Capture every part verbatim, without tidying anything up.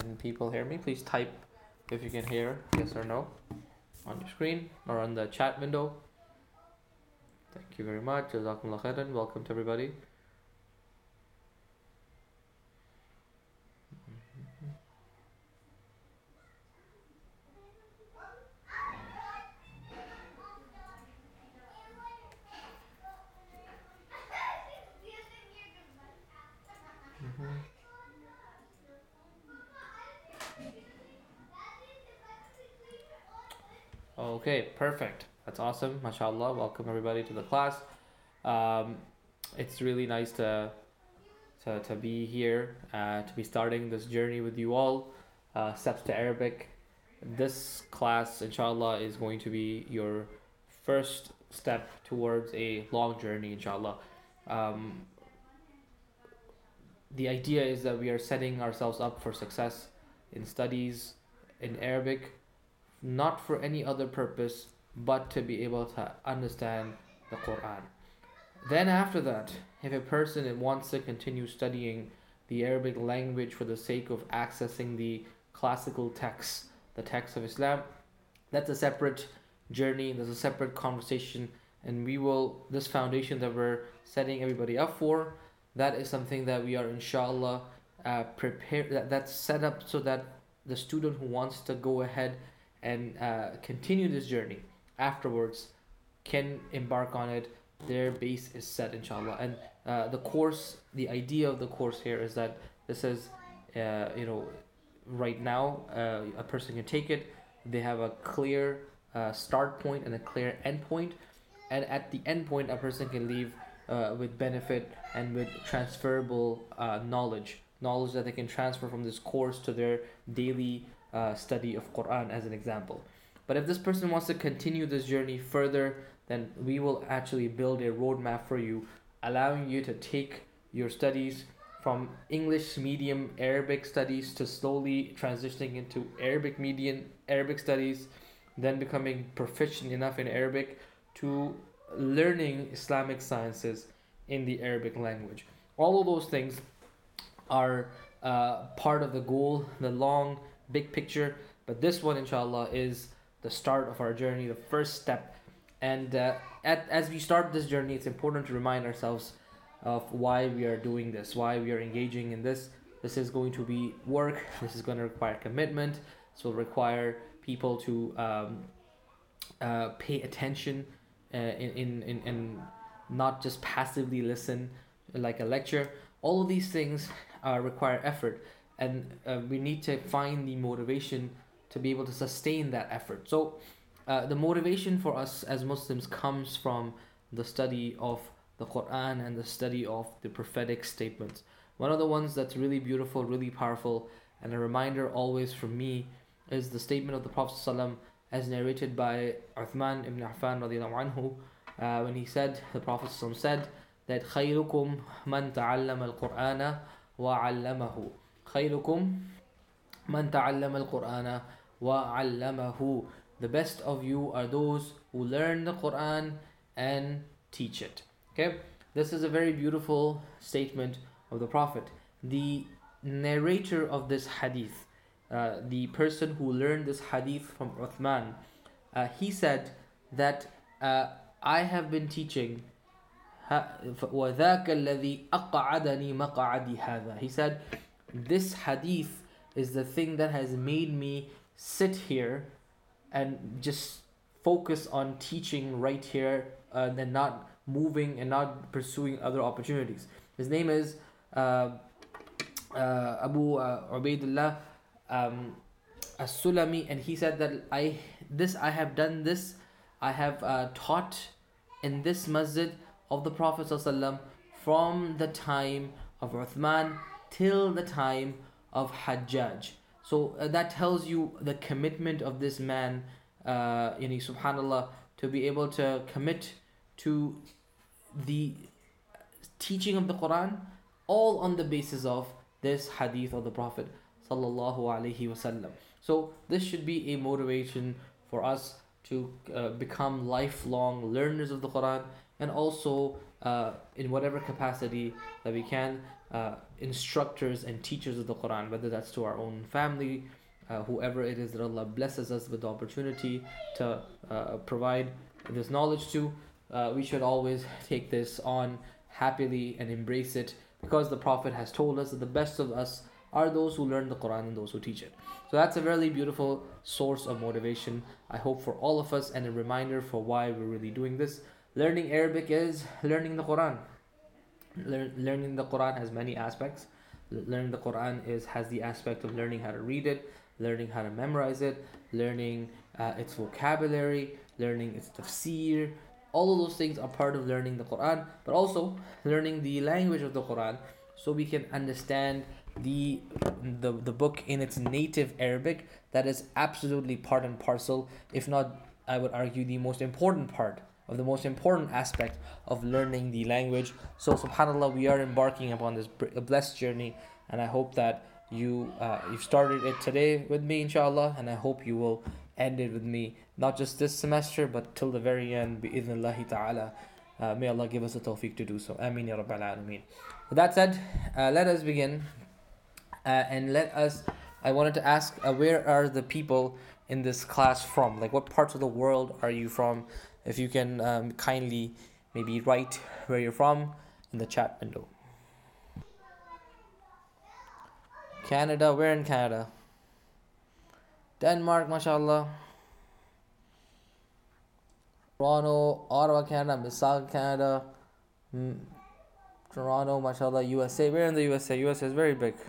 Can people hear me? Please type if you can hear, yes or no, on your screen or on the chat window. Thank you very much. Jazakumullah khairan. Welcome to everybody. Mm-hmm. Okay, perfect. That's awesome. MashaAllah. Welcome everybody to the class. Um, it's really nice to to, to be here, uh, to be starting this journey with you all. Uh, steps to Arabic. This class, inshallah, is going to be your first step towards a long journey, inshallah. Um, the idea is that we are setting ourselves up for success in studies in Arabic, not for any other purpose but to be able to understand the Quran. Then, after that, if a person wants to continue studying the Arabic language for the sake of accessing the classical texts, the texts of Islam, that's a separate journey, there's a separate conversation, and we will, this foundation that we're setting everybody up for, that is something that we are, inshallah, uh, prepare, that, that's set up so that the student who wants to go ahead and uh, continue this journey afterwards can embark on it. Their base is set, inshallah. And uh, the course, the idea of the course here is that this is, uh, you know, right now uh, a person can take it. They have a clear uh, start point and a clear end point, and at the end point, a person can leave uh, with benefit and with transferable uh, knowledge, knowledge that they can transfer from this course to their daily uh, study of Quran, as an example. But if this person wants to continue this journey further, then we will actually build a roadmap for you, allowing you to take your studies from English medium Arabic studies to slowly transitioning into Arabic medium Arabic studies, then becoming proficient enough in Arabic to learning Islamic sciences in the Arabic language. All of those things are uh, part of the goal, the long, big picture. But this one, inshallah, is the start of our journey, the first step. And uh, at, as we start this journey, it's important to remind ourselves of why we are doing this, why we are engaging in this. This is going to be work. This is going to require commitment. This will require people to um, uh, pay attention uh, in, in, in, in not just passively listen like a lecture. All of these things uh, require effort, and uh, we need to find the motivation to be able to sustain that effort. So uh, the motivation for us as Muslims comes from the study of the Quran and the study of the prophetic statements. One of the ones that's really beautiful, really powerful, and a reminder always from me is the statement of the Prophet ﷺ as narrated by Uthman ibn Affan radiallahu anhu, uh, when he said, the Prophet ﷺ said that خيركم من تعلم القرآن وعلمه خيركم من تعلم القرآن وعلمه. The best of you are those who learn the Quran and teach it. Okay, this is a very beautiful statement of the Prophet. The narrator of this hadith, uh, the person who learned this hadith from Uthman, uh, he said that uh, I have been teaching. وَذَاكَ الَّذِي أَقْعَدَنِي مَقْعَدِي هَذَا. He said, this hadith is the thing that has made me sit here and just focus on teaching right here, uh, and not moving and not pursuing other opportunities. His name is uh, uh, Abu uh, Ubaidullah um, As-Sulami, and he said that I this I have done this, I have uh, taught in this masjid of the Prophet ﷺ from the time of Uthman till the time of Hajjaj. So uh, that tells you the commitment of this man, uh, yani, subhanallah, to be able to commit to the teaching of the Quran, all on the basis of this hadith of the Prophet sallallahu alaihi wasallam. So this should be a motivation for us to uh, become lifelong learners of the Quran, and also uh, in whatever capacity that we can uh, instructors and teachers of the Quran, whether that's to our own family, uh, whoever it is that Allah blesses us with the opportunity to uh, provide this knowledge to. Uh, we should always take this on happily and embrace it, because the Prophet has told us that the best of us are those who learn the Quran and those who teach it. So that's a very beautiful source of motivation, I hope, for all of us, and a reminder for why we're really doing this. Learning Arabic is learning the Quran. Learn, learning the Quran has many aspects. Learning the Quran is has the aspect of learning how to read it, learning how to memorize it, learning uh, its vocabulary, learning its tafsir. All of those things are part of learning the Quran, but also learning the language of the Quran, so we can understand the the the book in its native Arabic. That is absolutely part and parcel, if not, I would argue, the most important part of the most important aspect of learning the language. So subhanallah, we are embarking upon this blessed journey, and I hope that you uh, you've started it today with me, inshallah, and I hope you will end it with me, not just this semester but till the very end, bi-idhnillahi ta'ala. Uh, may Allah give us the tawfiq to do so. Ameen ya Rabbil Alameen. With that said, uh, let us begin. Uh, and let us, I wanted to ask, uh, where are the people in this class from? Like, what parts of the world are you from? If you can um, kindly maybe write where you're from in the chat window. Canada, where in Canada? Denmark, mashallah. Toronto, Ottawa, Canada, Mississauga, Canada. Mm, Toronto, mashallah. U S A, where in the U S A? U S A is very big.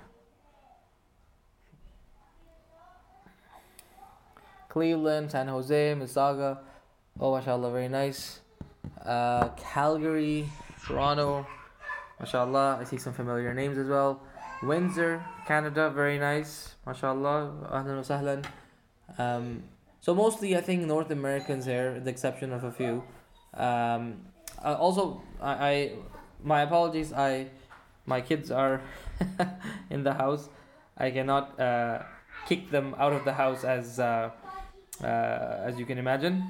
Cleveland, San Jose, Mississauga. Oh, mashallah, very nice. Uh, Calgary, Toronto, mashallah. I see some familiar names as well. Windsor, Canada, very nice, mashallah. Ahlan wa sahlan. Um, so mostly, I think, North Americans here, with the exception of a few. Um, uh, also, I, I, my apologies. I, my kids are in the house. I cannot uh, kick them out of the house as. Uh, Uh, as you can imagine.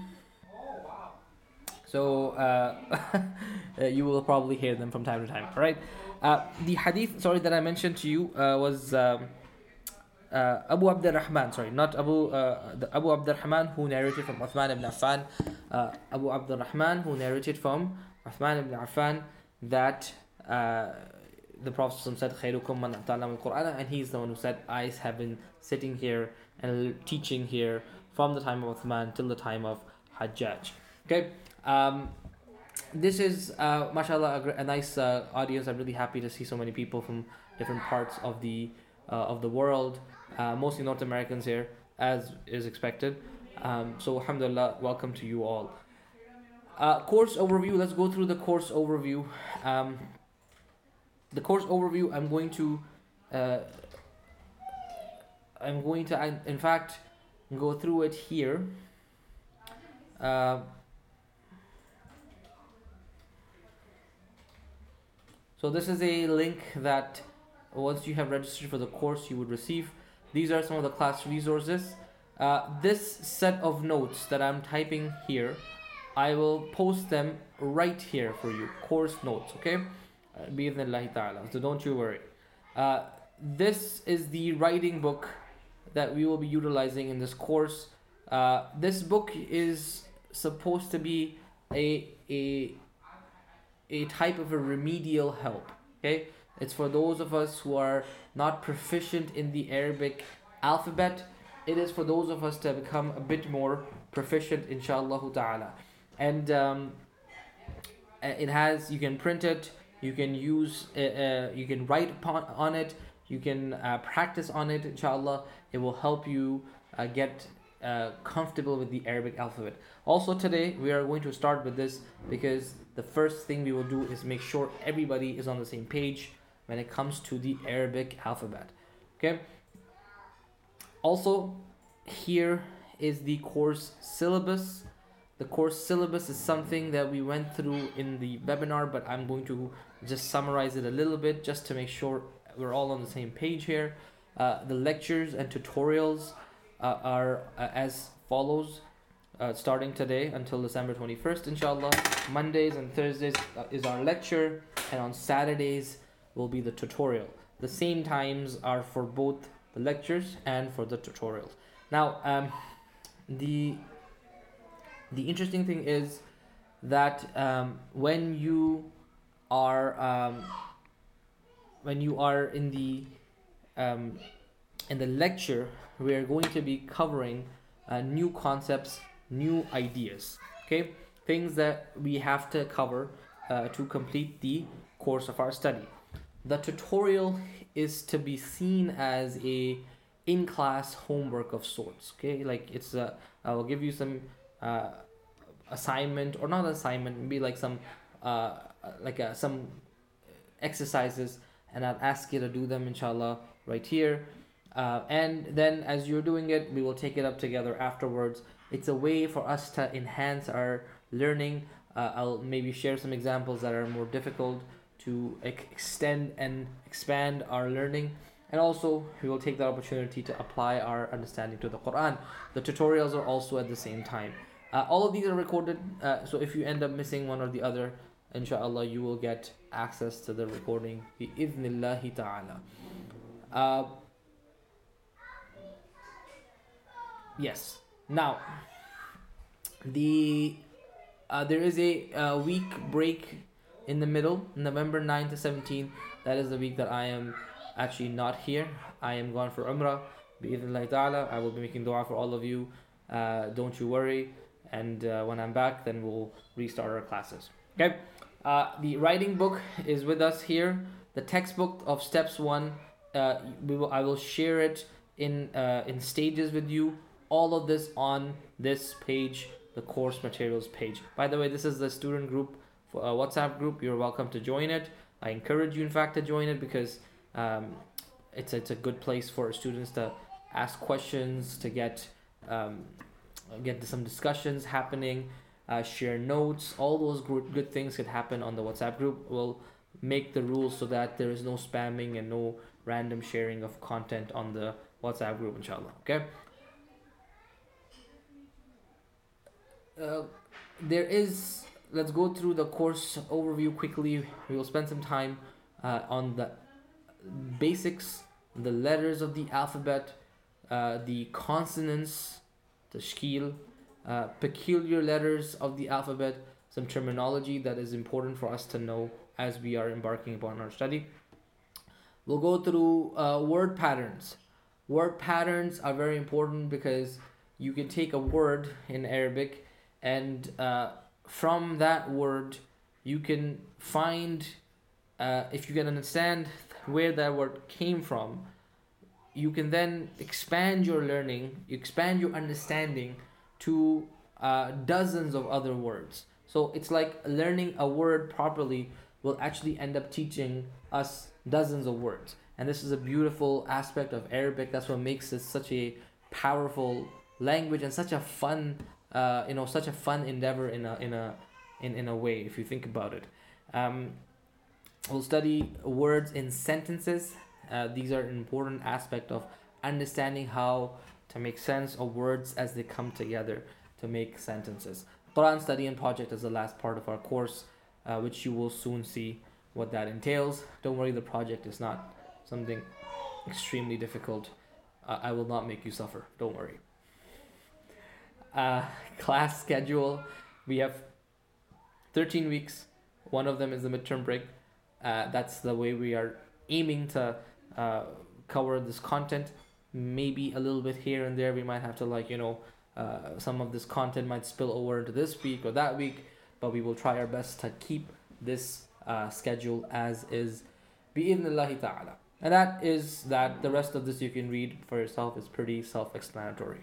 So uh, you will probably hear them from time to time. All right. Uh, the hadith, sorry, that I mentioned to you uh, was um, uh, Abu Abdurrahman. Sorry, not Abu uh, the Abu Abdurrahman who narrated from Uthman ibn Affan. Uh, Abu Abdurrahman who narrated from Uthman ibn Affan that uh, the Prophet said, "Khairukum man ta'allama al-Qur'ana," and he's the one who said, "I have been sitting here and teaching here from the time of Uthman till the time of Hajjaj." Okay, um, this is uh, mashallah, a, gr- a nice uh, audience. I'm really happy to see so many people from different parts of the uh, of the world, uh, mostly North Americans here, as is expected. Um, so alhamdulillah, welcome to you all. Uh, course overview. Let's go through the course overview. Um, the course overview. I'm going to. Uh, I'm going to. In fact. Go through it here. Uh, so this is a link that once you have registered for the course you would receive. These are some of the class resources. Uh, this set of notes that I'm typing here, I will post them right here for you. Course notes, okay? Uh, Bi-idhnillahi ta'ala. So don't you worry. Uh, this is the writing book that we will be utilizing in this course. Uh, this book is supposed to be a a a type of a remedial help. Okay, it's for those of us who are not proficient in the Arabic alphabet. It is for those of us to become a bit more proficient, inshallah ta'ala. And um, it has, you can print it, you can use, uh, uh, you can write upon on it, you can uh, practice on it, inshallah. It will help you uh, get uh, comfortable with the Arabic alphabet. Also today, we are going to start with this because the first thing we will do is make sure everybody is on the same page when it comes to the Arabic alphabet. Okay? Also, here is the course syllabus. The course syllabus is something that we went through in the webinar, but I'm going to just summarize it a little bit just to make sure we're all on the same page here. Uh, the lectures and tutorials uh, are uh, as follows, uh, starting today until December twenty-first, inshallah. Mondays and Thursdays uh, is our lecture, and on Saturdays will be the tutorial. The same times are for both the lectures and for the tutorials. Now, um, the the interesting thing is that um, when you are um, when you are in the um, in the lecture, we are going to be covering uh, new concepts, new ideas. Okay, things that we have to cover uh, to complete the course of our study. The tutorial is to be seen as a in-class homework of sorts. Okay, like it's a I will give you some uh, assignment, or not assignment, maybe like some uh, like a, some exercises, and I'll ask you to do them, inshallah, right here. Uh, and then as you're doing it, we will take it up together afterwards. It's a way for us to enhance our learning. Uh, I'll maybe share some examples that are more difficult to ex- extend and expand our learning. And also, we will take the opportunity to apply our understanding to the Quran. The tutorials are also at the same time. Uh, all of these are recorded, uh, so if you end up missing one or the other, inshallah, you will get access to the recording bi-idhnillahi ta'ala. Uh, yes. Now, the uh, there is a uh, week break in the middle, November ninth to seventeenth. That is the week that I am actually not here. I am gone for Umrah. Bi-idhnillahi ta'ala. I will be making dua for all of you. Uh, don't you worry. And uh, when I'm back, then we'll restart our classes. Okay. Uh, the writing book is with us here. The textbook of steps one, uh, we will I will share it in uh, in stages with you. All of this on this page, the course materials page. By the way, this is the student group, for, uh, WhatsApp group. You're welcome to join it. I encourage you, in fact, to join it because um, it's it's a good place for students to ask questions, to get um, get some discussions happening. Uh, share notes, all those good, good things could happen on the WhatsApp group. We'll make the rules so that there is no spamming and no random sharing of content on the WhatsApp group, inshallah. Okay. Uh, there is, let's go through the course overview quickly. We will spend some time uh, on the basics, the letters of the alphabet, uh, the consonants, tashkil, Uh, peculiar letters of the alphabet, some terminology that is important for us to know as we are embarking upon our study. We'll go through uh, word patterns. Word patterns are very important because you can take a word in Arabic, and uh, from that word you can find, uh, if you can understand where that word came from, you can then expand your learning, expand your understanding to uh, dozens of other words. So it's like learning a word properly will actually end up teaching us dozens of words. And this is a beautiful aspect of Arabic. That's what makes it such a powerful language and such a fun, uh, you know, such a fun endeavor in a in a in, in a way, if you think about it. Um, we'll study words in sentences. Uh, these are an important aspect of understanding how to make sense of words as they come together to make sentences. Quran study and project is the last part of our course, uh, which you will soon see what that entails. Don't worry, the project is not something extremely difficult. Uh, I will not make you suffer. Don't worry. Uh, class schedule. We have thirteen weeks. One of them is the midterm break. Uh, that's the way we are aiming to uh, cover this content. Maybe a little bit here and there we might have to, like, you know, uh, some of this content might spill over into this week or that week, but we will try our best to keep this uh, schedule as is, bi-idhnillahi ta'ala. And that is that. The rest of this you can read for yourself. It's pretty self-explanatory.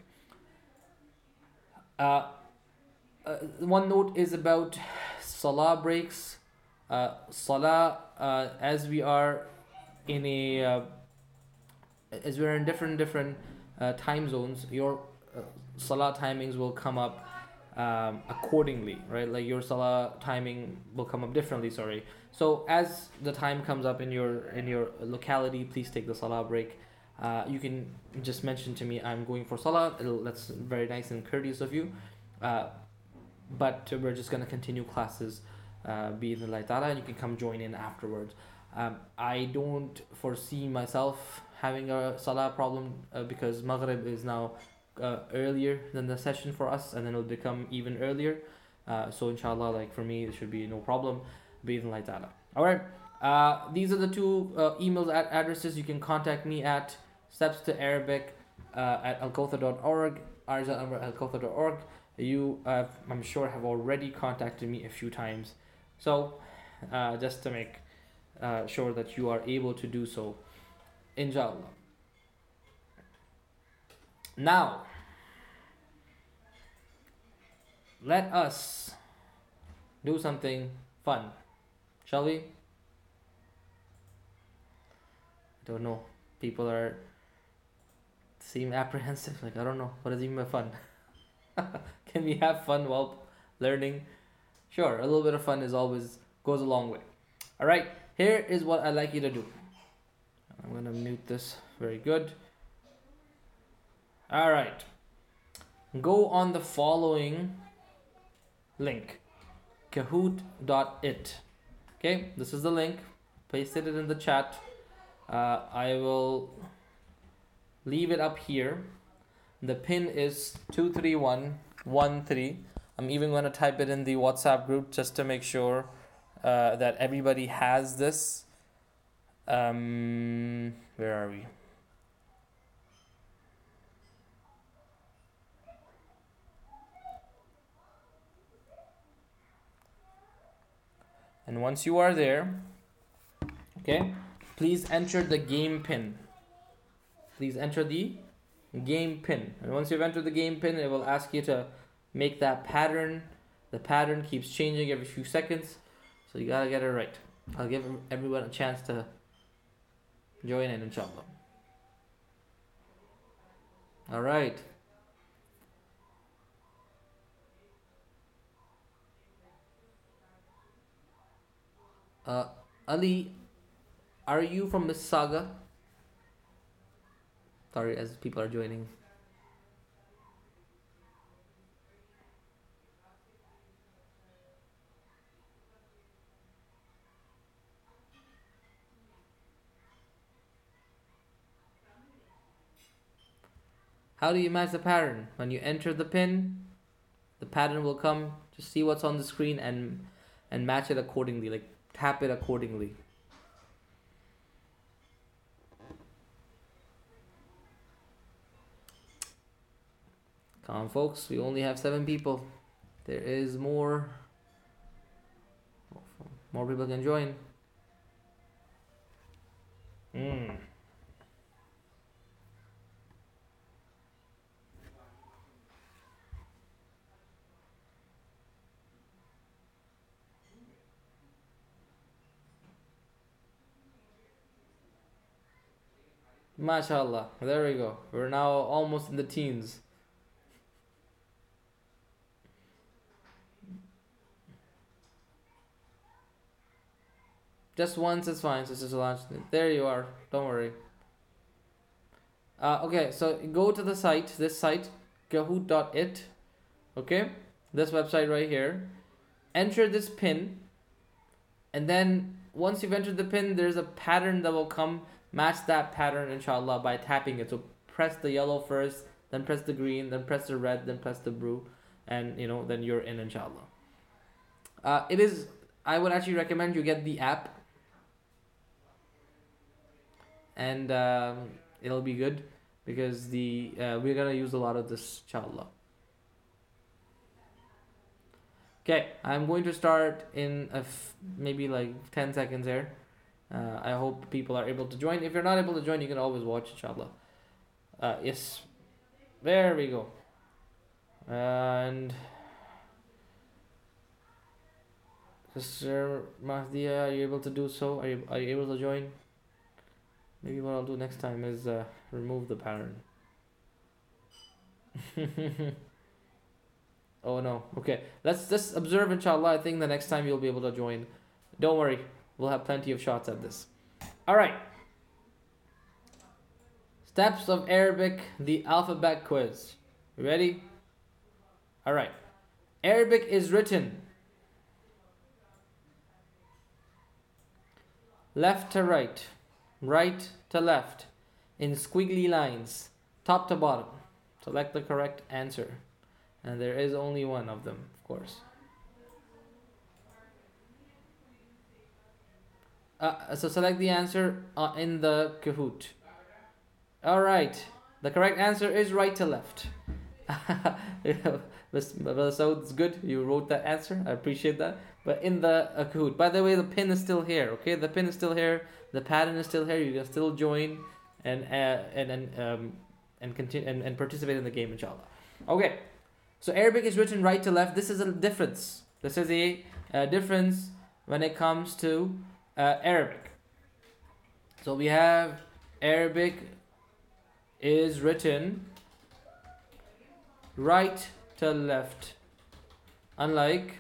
Uh, uh, one note is about salah breaks. Uh, salah, uh, as we are in a uh, as we're in different different uh, time zones, your uh, salah timings will come up um, accordingly, right? Like your salah timing will come up differently. Sorry. So as the time comes up in your in your locality, please take the salah break. Uh, you can just mention to me, I'm going for salah. It'll, that's very nice and courteous of you. Uh, but we're just gonna continue classes, uh, bi-idhnillahi ta'ala, and you can come join in afterwards. Um, I don't foresee myself having a salah problem uh, because Maghrib is now uh, earlier than the session for us, and then it'll become even earlier. Uh, so inshallah, like for me, it should be no problem. Bi-idhnillahi ta'ala. All right. Uh, these are the two uh, email ad- addresses you can contact me at: steps to Arabic uh, at alkotha dot org, arzal amr at alkotha dot org. You, uh, I'm sure, have already contacted me a few times. So, uh, just to make uh, sure that you are able to do so, inshallah. Now, let us do something fun, shall we? I don't know. People are seem apprehensive. Like, I don't know. What does it mean by fun? Can we have fun while learning? Sure, a little bit of fun is always goes a long way. All right, here is what I'd like you to do. I'm gonna mute this. Very good. All right. Go on the following link, kahoot dot it. Okay, this is the link. Pasted it in the chat. Uh, I will leave it up here. The pin is two three one one three. I'm even going to type it in the WhatsApp group just to make sure uh, that everybody has this. Um, where are we? And once you are there, okay, please enter the game pin. Please enter the game pin. And once you've entered the game pin, it will ask you to make that pattern. The pattern keeps changing every few seconds, so you gotta get it right. I'll give everyone a chance to join in, inshallah. All right. Uh, Ali, are you from Mississauga? Sorry, as people are joining. How do you match the pattern? When you enter the pin, the pattern will come. Just see what's on the screen and and match it accordingly. Like tap it accordingly. Come on, folks. We only have seven people. There is more. More people can join. Hmm. MashaAllah. There we go. We're now almost in the teens. Just once is fine, Sister Solange. There you are. Don't worry. Uh, okay, so go to the site, this site, kahoot dot it. Okay? This website right here. Enter this pin. And then once you've entered the pin, there's a pattern that will come. Match that pattern, inshallah, by tapping it. So press the yellow first, then press the green, then press the red, then press the blue. And, you know, then you're in, inshallah. Uh, it is, I would actually recommend you get the app. And um, it'll be good because the uh, we're gonna use a lot of this, inshallah. Okay, I'm going to start in a f- maybe like ten seconds here. Uh, I hope people are able to join. If you're not able to join, you can always watch, inshallah. Uh, yes, there we go. And Sister Mahdiya, are you able to do so? Are you are you able to join? Maybe what I'll do next time is uh, remove the pattern. Oh no. Okay. Let's just observe, inshallah. I think the next time you'll be able to join. Don't worry. We'll have plenty of shots at this. Alright. Steps of Arabic, the alphabet quiz. You ready? Alright. Arabic is written left to right, right to left, in squiggly lines, top to bottom. Select the correct answer. And there is only one of them, of course. Uh, so select the answer uh, in the Kahoot. Alright, the correct answer is right to left. So it's good you wrote that answer. I appreciate that. But in the uh, Kahoot, by the way, the pin is still here. Okay, the pin is still here. The pattern is still here. You can still join and uh, and and um and continue and, and participate in the game, inshallah. Okay, so Arabic is written right to left. This is a difference. This is a, a difference when it comes to uh, Arabic. So we have Arabic is written right to left, unlike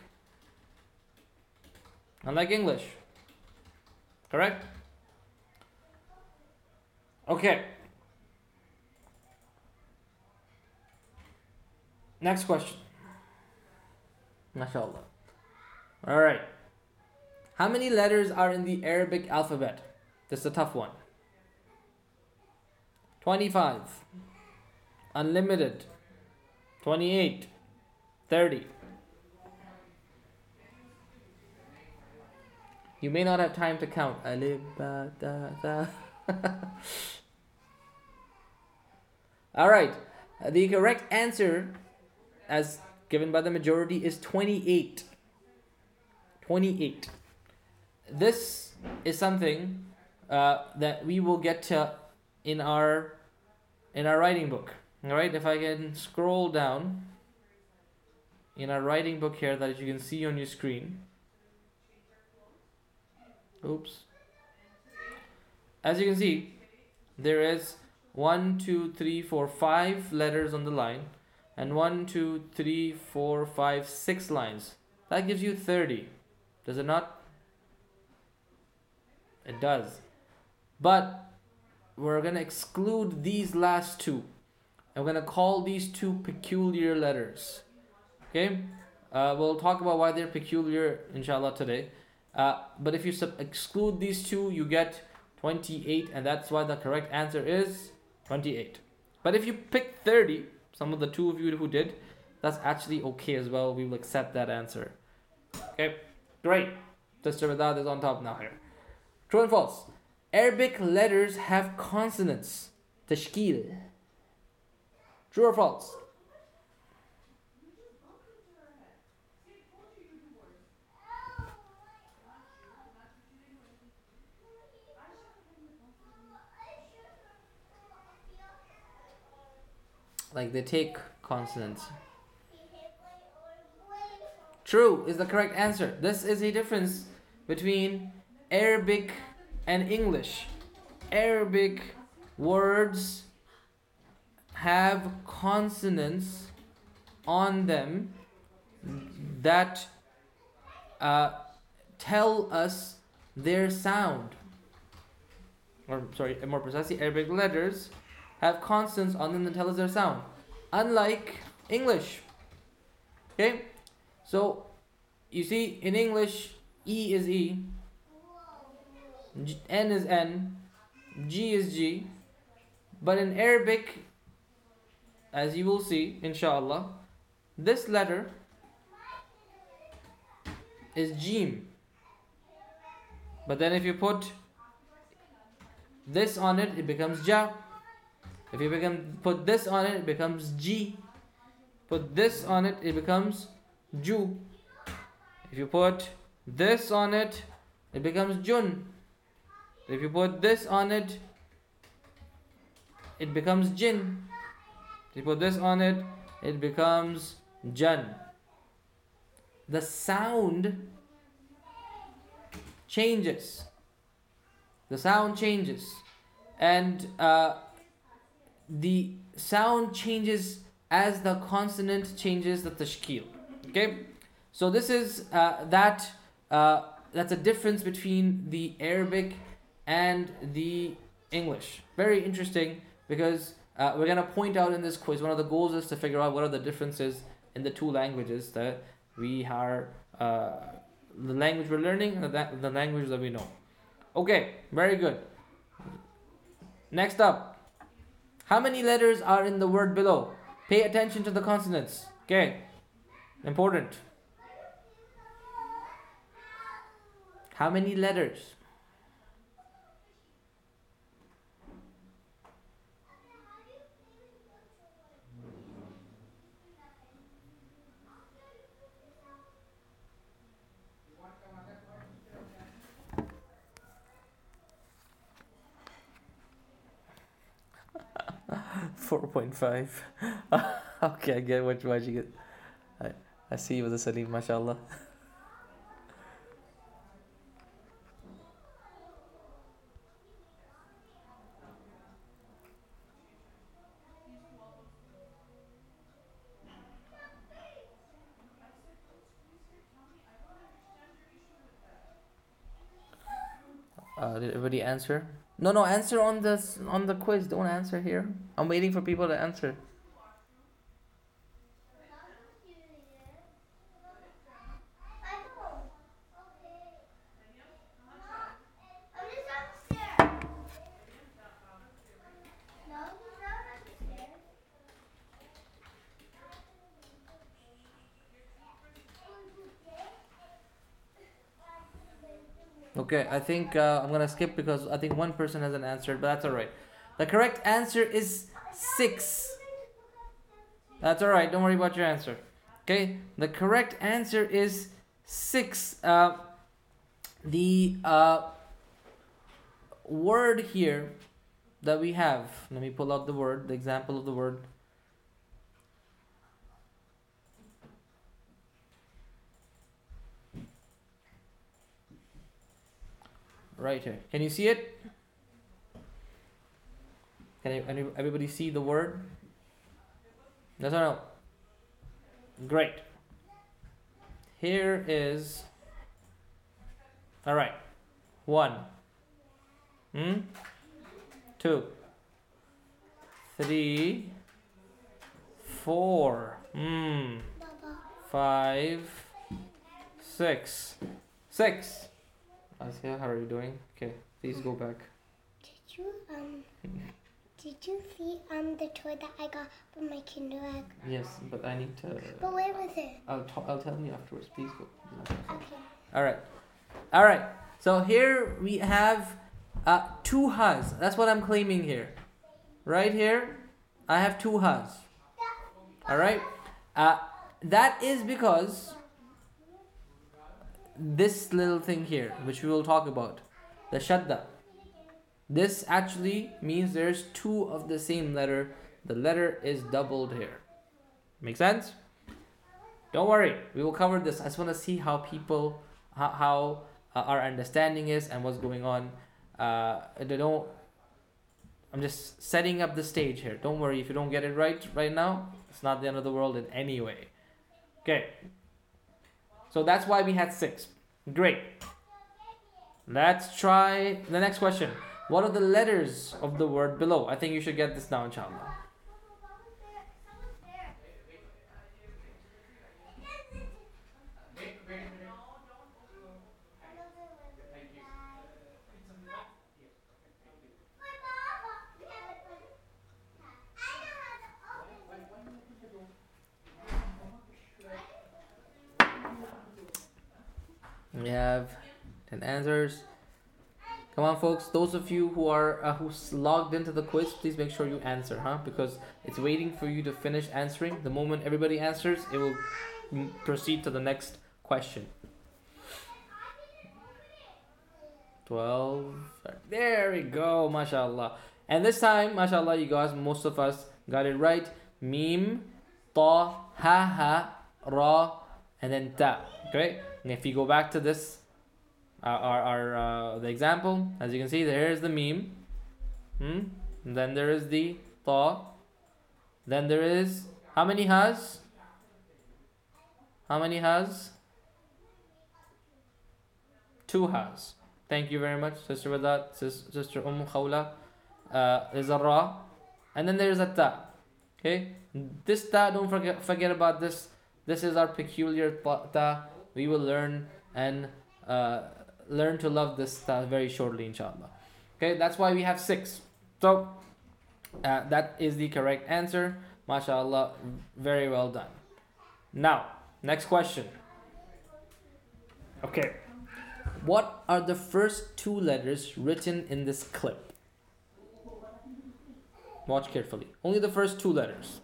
unlike English. Correct? Okay. Next question. MashaAllah. Alright. How many letters are in the Arabic alphabet? This is a tough one. twenty-five. Unlimited. twenty-eight. thirty. You may not have time to count. Alif, ba, da, da. Alright. The correct answer, as given by the majority, is twenty-eight. twenty-eight. This is something uh, that we will get to in our in our writing book. All right, if I can scroll down in our writing book here that you can see on your screen. Oops. As you can see, there is one, two, three, four, five letters on the line, and one, two, three, four, five, six lines. That gives you thirty. Does it not? It does. But we're going to exclude these last two. And we're going to call these two peculiar letters. Okay? Uh, we'll talk about why they're peculiar, inshallah, today. Uh, but if you sub- exclude these two, you get twenty-eight. And that's why the correct answer is twenty-eight. But if you pick thirty, some of the two of you who did, that's actually okay as well. We will accept that answer. Okay? Great. Sister Vedad is on top now here. True and false. Arabic letters have consonants. Tashkil. True or false? Like they take consonants. True is the correct answer. This is a difference between Arabic and English. Arabic words have consonants on them that uh, tell us their sound. Or sorry, more precisely, Arabic letters have consonants on them that tell us their sound. Unlike English. Okay? So, you see, in English, E is E, G, N is N, G is G. But in Arabic, as you will see, inshallah, this letter is Jim. But then if you put this on it, it becomes Ja. If you become, put this on it, it becomes G. Put this on it, it becomes Ju. If you put this on it, it becomes Jun. If you put this on it, it becomes Jin. If you put this on it, it becomes Jan. The sound changes. The sound changes. And uh, the sound changes as the consonant changes the tashkil. Okay? So this is uh, that uh, that's a difference between the Arabic and the English. Very interesting, because uh, we're going to point out in this quiz, one of the goals is to figure out what are the differences in the two languages that we are, uh, the language we're learning and the, the language that we know. Okay, very good. Next up. How many letters are in the word below? Pay attention to the consonants. Okay, important. How many letters? four point five. Okay, I get what, what you get. I, I see you with the Salim, mashallah. Uh, did everybody answer? No, no, answer on the on the quiz. Don't answer here. I'm waiting for people to answer. Okay, I think uh, I'm gonna skip because I think one person hasn't answered, but that's all right. The correct answer is six. That's all right. Don't worry about your answer. Okay, the correct answer is six. Uh, the uh, word here that we have. Let me pull out the word, the example of the word. Right here. Can you see it? Can everybody see the word? Yes or no? Great. Here is. All right. One. Hmm. Two. Three. Four. Hmm. Five. Six. Six. Asya, how are you doing? Okay, please go back. Did you um did you see um the toy that I got from my Kinder Egg? Yes, but I need to. But where was it? I'll t- I'll tell you afterwards. Please go. Okay. All right, all right. So here we have uh two has. That's what I'm claiming here. Right here, I have two has. All right. Uh, that is because this little thing here, which we will talk about, the shadda. This actually means there's two of the same letter. The letter is doubled here. Make sense? Don't worry, we will cover this. I just want to see how people, how, how uh, our understanding is and what's going on. Uh, they don't. I'm just setting up the stage here. Don't worry if you don't get it right right now. It's not the end of the world in any way. Okay. So that's why we had six. Great. Let's try the next question. What are the letters of the word below? I think you should get this now, inshallah. We have ten answers. Come on, folks. Those of you who are uh, who's logged into the quiz, please make sure you answer, huh? Because it's waiting for you to finish answering. The moment everybody answers, it will m- proceed to the next question. twelve. There we go, mashallah. And this time, mashallah, you guys, most of us got it right. Mim, ta, ha, ha, ra, and then ta. Okay? And if you go back to this, uh, our, our uh, the example, as you can see, there is the mim. Hmm? And then there is the ta. Then there is, how many has? How many has? Two has. Thank you very much, Sister Wadat, sis, Sister Umm Khawla. Uh, there's a ra, and then there's a ta. Okay, this ta, don't forget forget about this. This is our peculiar ta. We will learn and uh, learn to love this uh, very shortly, inshallah. Okay, that's why we have six. So uh, that is the correct answer. MashaAllah, very well done. Now, next question. Okay, what are the first two letters written in this clip? Watch carefully. Only the first two letters.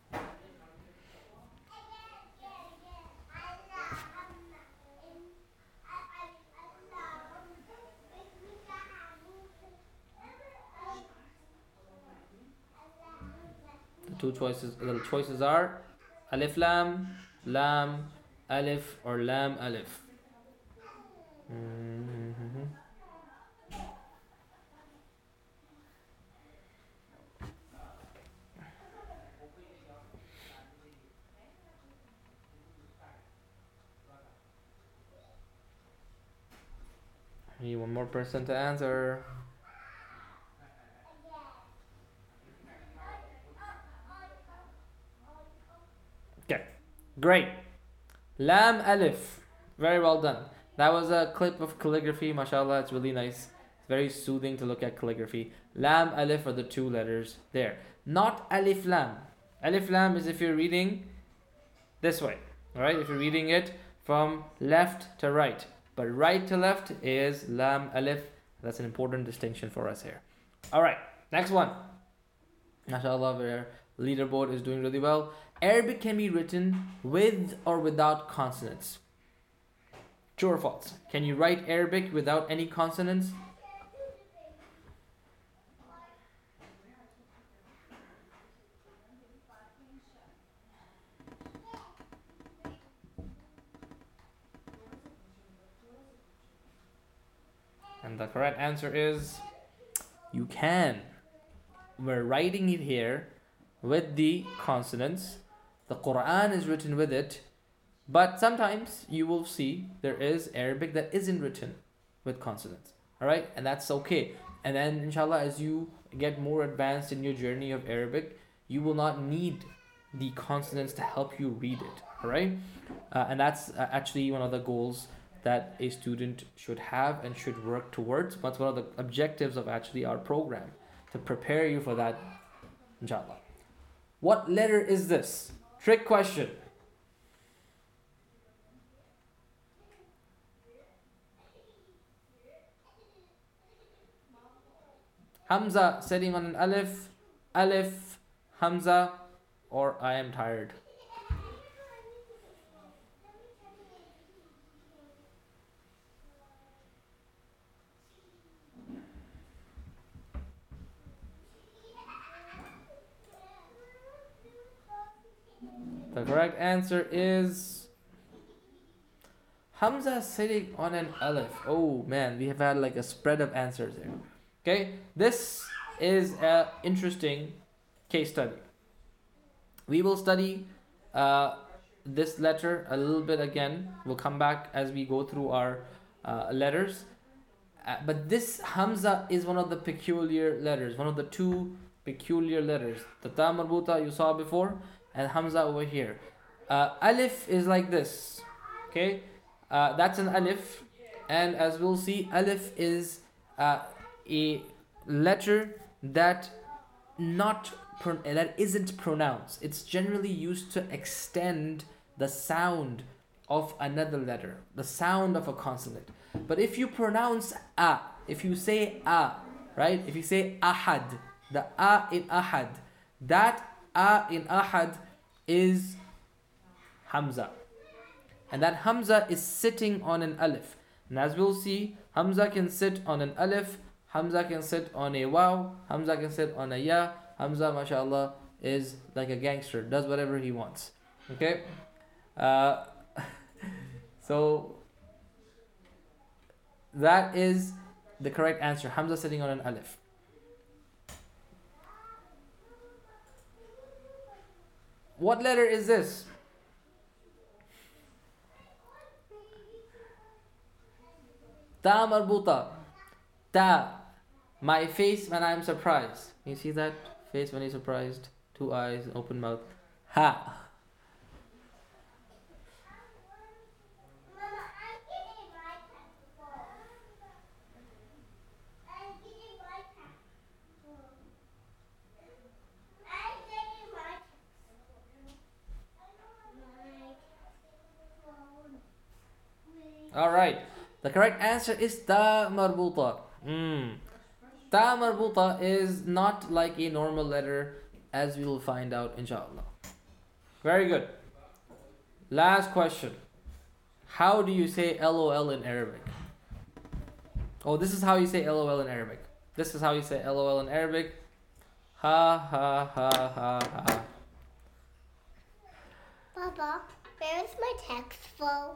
The two choices, the choices are Alif Lam, Lam, Alif, or Lam Alif. Mm-hmm. I need one more person to answer. Okay, great. Lam Alif. Very well done. That was a clip of calligraphy. MashaAllah, it's really nice. It's very soothing to look at calligraphy. Lam Alif are the two letters there. Not Alif Lam. Alif Lam is if you're reading this way. Alright, if you're reading it from left to right. But right to left is Lam Alif. That's an important distinction for us here. Alright, next one. MashaAllah, our leaderboard is doing really well. Arabic can be written with or without consonants. True or false? Can you write Arabic without any consonants? And the correct answer is you can. We're writing it here with the consonants. The Quran is written with it. But sometimes you will see there is Arabic that isn't written with consonants. Alright? And that's okay. And then inshallah, as you get more advanced in your journey of Arabic, you will not need the consonants to help you read it. Alright? Uh, and that's uh, actually one of the goals that a student should have and should work towards. But it's one of the objectives of actually our program, to prepare you for that, inshallah. What letter is this? Trick question. Hamza sitting on an alif, alif, Hamza, or I am tired. The correct answer is Hamza sitting on an alif. Oh man, we have had like a spread of answers here. Okay, this is an interesting case study. We will study uh, this letter a little bit again. We'll come back as we go through our uh, letters. Uh, but this Hamza is one of the peculiar letters, one of the two peculiar letters. The Ta marbuta you saw before, and Hamza over here. Uh, alif is like this. Okay, uh, that's an alif, and as we'll see, alif is uh, a letter that not pro- that isn't pronounced. It's generally used to extend the sound of another letter, the sound of a consonant. But if you pronounce a, if you say a, right? If you say ahad, the a in ahad, that a in ahad is Hamza. And that Hamza is sitting on an alif. And as we'll see, Hamza can sit on an alif, Hamza can sit on a waw, Hamza can sit on a ya. Hamza, mashallah, is like a gangster, does whatever he wants. Okay? Uh, so, that is the correct answer. Hamza sitting on an alif. What letter is this? Ta marbuta. Ta. My face when I am surprised. You see that face when he's surprised? Two eyes, open mouth. Ha. Alright. The correct answer is ta marbuta. Mm. Ta marbuta is not like a normal letter, as we will find out inshallah. Very good. Last question. How do you say LOL in Arabic? Oh, this is how you say LOL in Arabic. This is how you say LOL in Arabic. Ha ha ha ha ha. Papa, where is my textbook?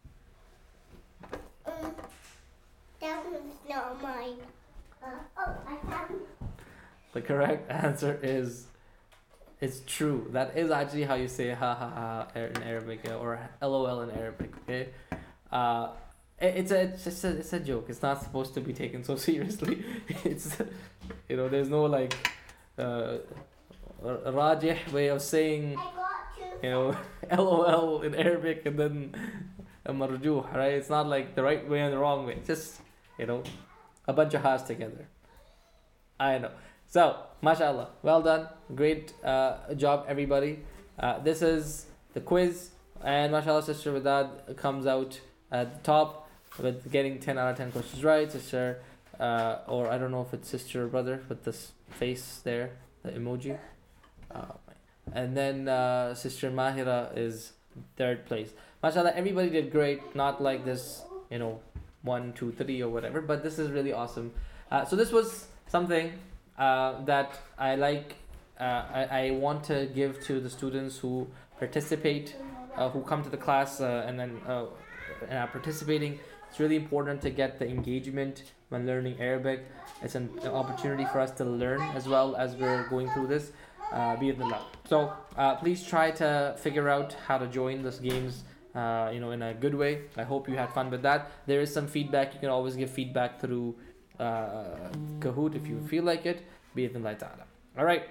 Um, that was not mine. Uh, oh, I found it. The correct answer is, it's true. That is actually how you say ha ha ha in Arabic, or LOL in Arabic. Okay, uh, it, it's a it's just a, it's a joke. It's not supposed to be taken so seriously. It's, you know, there's no like uh, rajih way of saying, I got two. you know, LOL in Arabic and then a marjuh, right? It's not like the right way and the wrong way. It's just, you know, a bunch of ha's together. I know. So, mashallah, well done. Great uh, job, everybody. Uh, this is the quiz, and mashallah, Sister Vidad comes out at the top with getting ten out of ten questions right. Sister, uh, or I don't know if it's sister or brother, with this face there, the emoji. Uh, and then uh, Sister Mahira is third place. Mashallah, everybody did great. Not like this, you know, one, two, three, or whatever, but this is really awesome. Uh, so this was something uh, that I like. Uh, I, I want to give to the students who participate, uh, who come to the class uh, and then uh, and are participating. It's really important to get the engagement when learning Arabic. It's an, an opportunity for us to learn as well as we're going through this. Uh, Bi-idhnillah. So uh, please try to figure out how to join those games, uh, you know, in a good way. I hope you had fun with that. There is some feedback. You can always give feedback through uh, Kahoot if you feel like it. Bi-idhnillah ta'ala. All right.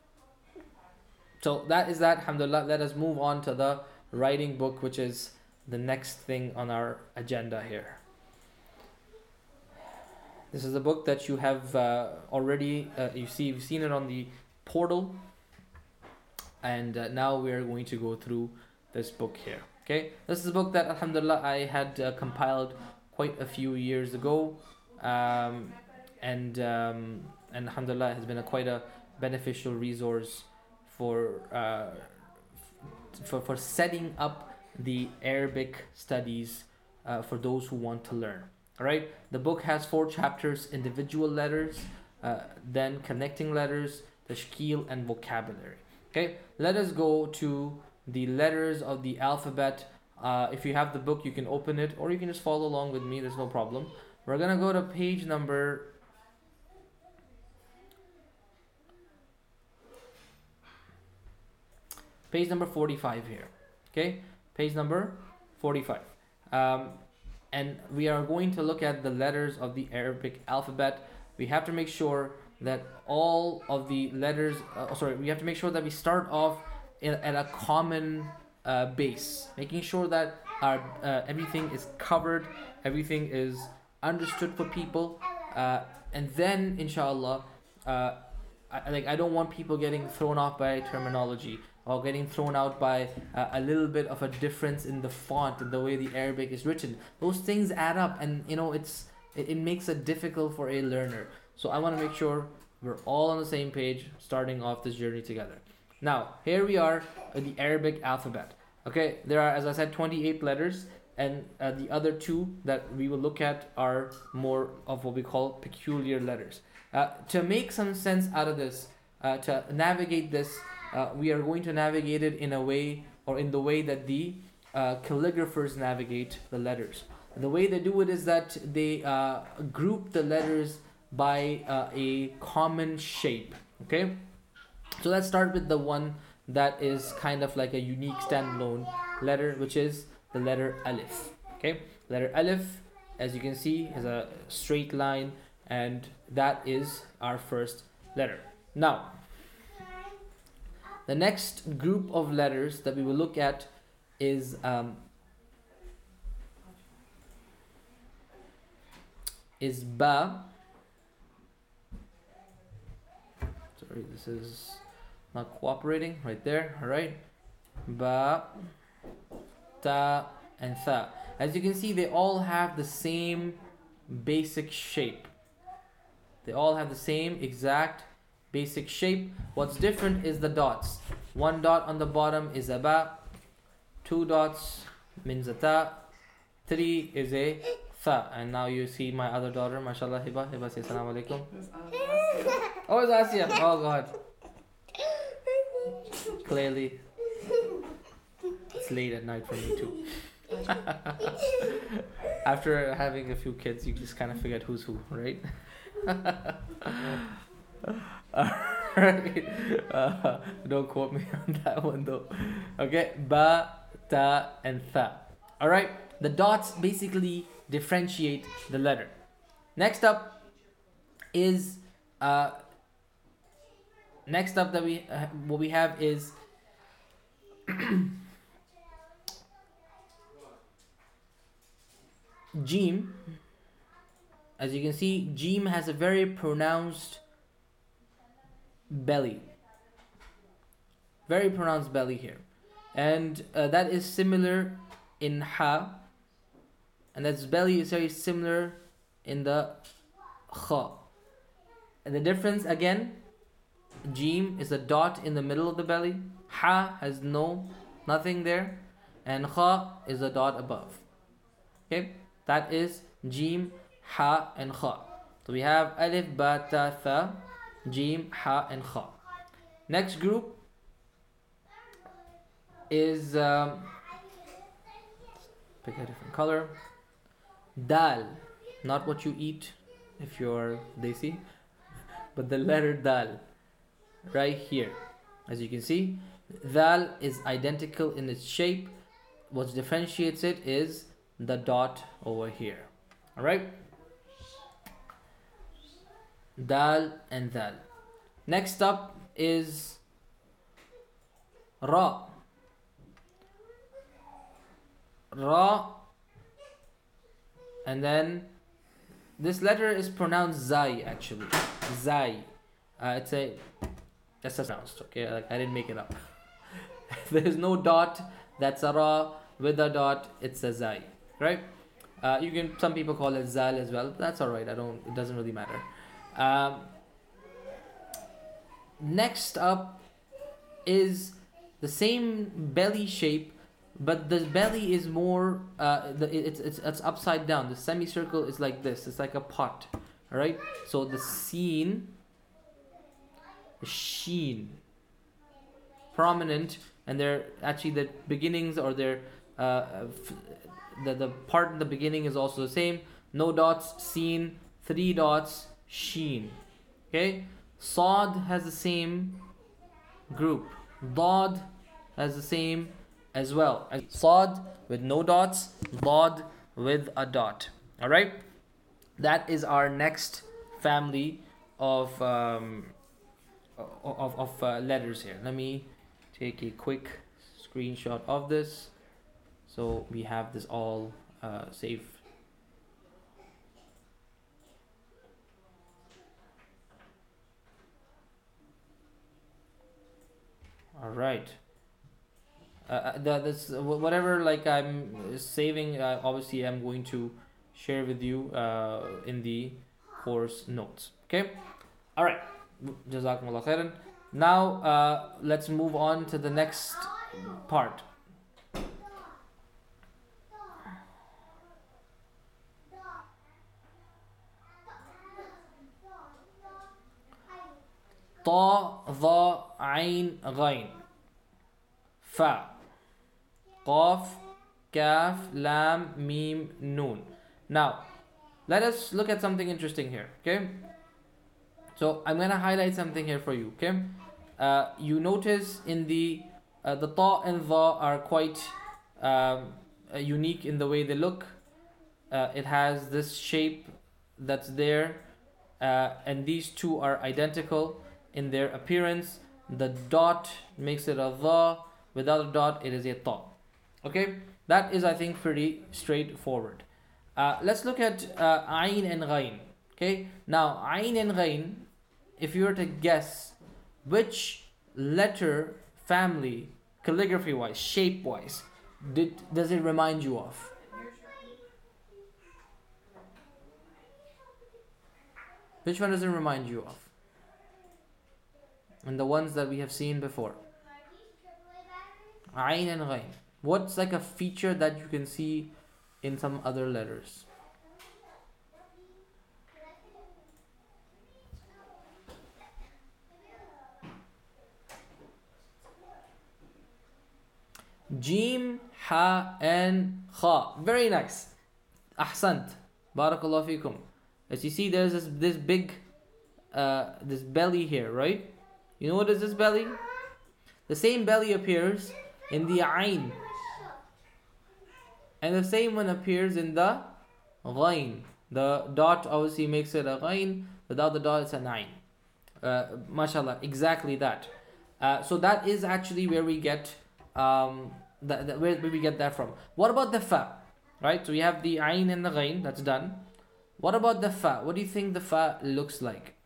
So that is that. Alhamdulillah. Let us move on to the writing book, which is the next thing on our agenda here. This is a book that you have uh, already, uh, you see, you've seen it on the portal, and uh, now we are going to go through this book here. Okay, this is a book that alhamdulillah I had uh, compiled quite a few years ago, um, and um, and alhamdulillah it has been a quite a beneficial resource for uh, for for setting up the Arabic studies uh, for those who want to learn. All right, the book has four chapters: individual letters, uh, then connecting letters, tashkil, and vocabulary. Okay, let us go to the letters of the alphabet. Uh, if you have the book, you can open it, or you can just follow along with me. There's no problem. We're gonna go to page number page number forty-five here. Okay, page number forty-five. Um, and we are going to look at the letters of the Arabic alphabet. We have to make sure that all of the letters, uh, sorry, we have to make sure that we start off in, at a common uh, base, making sure that our uh, everything is covered, everything is understood for people, uh, and then inshallah, uh, I, like I don't want people getting thrown off by terminology or getting thrown out by uh, a little bit of a difference in the font and the way the Arabic is written. Those things add up, and you know it's it, it makes it difficult for a learner. So I want to make sure we're all on the same page starting off this journey together. Now, here we are in the Arabic alphabet. Okay, there are, as I said, twenty-eight letters, and uh, the other two that we will look at are more of what we call peculiar letters. Uh, to make some sense out of this, uh, to navigate this, uh, we are going to navigate it in a way, or in the way that the uh, calligraphers navigate the letters. The way they do it is that they uh, group the letters by uh, a common shape. Okay, so let's start with the one that is kind of like a unique standalone letter, which is the letter Alif. Okay, letter Alif, as you can see, is a straight line, and that is our first letter. Now, the next group of letters that we will look at is um, is Ba. Sorry, this is not cooperating right there. All right, Ba, Ta, and Tha. As you can see, they all have the same basic shape. They all have the same exact basic shape. What's different is the dots. One dot on the bottom is a ba. Two dots means a ta. Three is a tha. And now you see my other daughter, mashallah, Hiba. Hiba, say assalamu alaikum. Oh, it's Asya. Oh God. Clearly, it's late at night for me too. After having a few kids, you just kind of forget who's who, right? Alright. Uh, don't quote me on that one though. Okay, ba, ta, and tha. Alright, the dots basically differentiate the letter. Next up is uh, next up that we uh, what we have is Jeem. As you can see, Jeem has a very pronounced belly. Very pronounced belly here. And uh, that is similar in Ha. And that belly is very similar in the Kha. And the difference again, Jeem is a dot in the middle of the belly. Ha has no, nothing there. And Kha is a dot above. Okay, that is Jeem, Ha, and Kha. So we have Alif, Ba, Ta, Tha, Jeem, Ha, and Kha. Next group is um, pick a different color. Dal, not what you eat if you're desi, but the letter Dal, right here. As you can see, Dal is identical in its shape. What differentiates it is the dot over here. All right. Dal and Dal. Next up is Ra. Ra. And then this letter is pronounced Zai actually. Zai. Uh, it's a that's pronounced. Okay, like I didn't make it up. There's no dot. That's a Ra. With a dot, it's a Zai. Right? Uh, you can. Some people call it Zal as well. That's all right. I don't. It doesn't really matter. Um, next up is the same belly shape, but the belly is more. Uh, the, it's it's it's upside down. The semicircle is like this. It's like a pot. All right. So the Seen, the Sheen, prominent, and they're actually the beginnings or their. Uh, f- the the part in the beginning is also the same. No dots, Seen, three dots, Sheen. Okay, Saad has the same group. Dad has the same as well. Saad with no dots, Dad with a dot. All right, that is our next family of um, of of uh, letters here. Let me take a quick screenshot of this. So we have this all uh, saved. All right. Uh, the, this whatever like I'm saving. Uh, obviously, I'm going to share with you uh, in the course notes. Okay. All right. Jazakumullah khairan. Now uh, let's move on to the next part. Ta, Dha, Ain, Ghain. Fa. Qaf, Kaf, Lam, Mim, Noon. Now, let us look at something interesting here, okay? So, I'm going to highlight something here for you, okay? Uh, you notice in the, uh, the Ta and Dha are quite um, uh, unique in the way they look. Uh, it has this shape that's there, uh, and these two are identical in their appearance. The dot makes it a Dha. Without a dot, it is a Ta. Okay, that is, I think, pretty straightforward. Uh, let's look at uh, Ain and Ghain. Okay, now Ain and Ghain, if you were to guess which letter family, calligraphy-wise, shape-wise, did does it remind you of? Which one does it remind you of? And the ones that we have seen before. Ayn and Ghain. What's like a feature that you can see in some other letters? Jim, Ha, and Kha. Very nice. Ahsant. Barakallahu fikum. As you see, there's this, this big, uh, this belly here, right? You know what is this belly? The same belly appears in the Ain. And the same one appears in the Ghain. The dot obviously makes it a Ghain. Without the dot, it's a Nine. Uh, mashallah, exactly that. Uh, so that is actually where we get um, the, the, where, where we get that from. What about the Fa? Right, so we have the Ain and the Ghain. That's done. What about the Fa? What do you think the Fa looks like?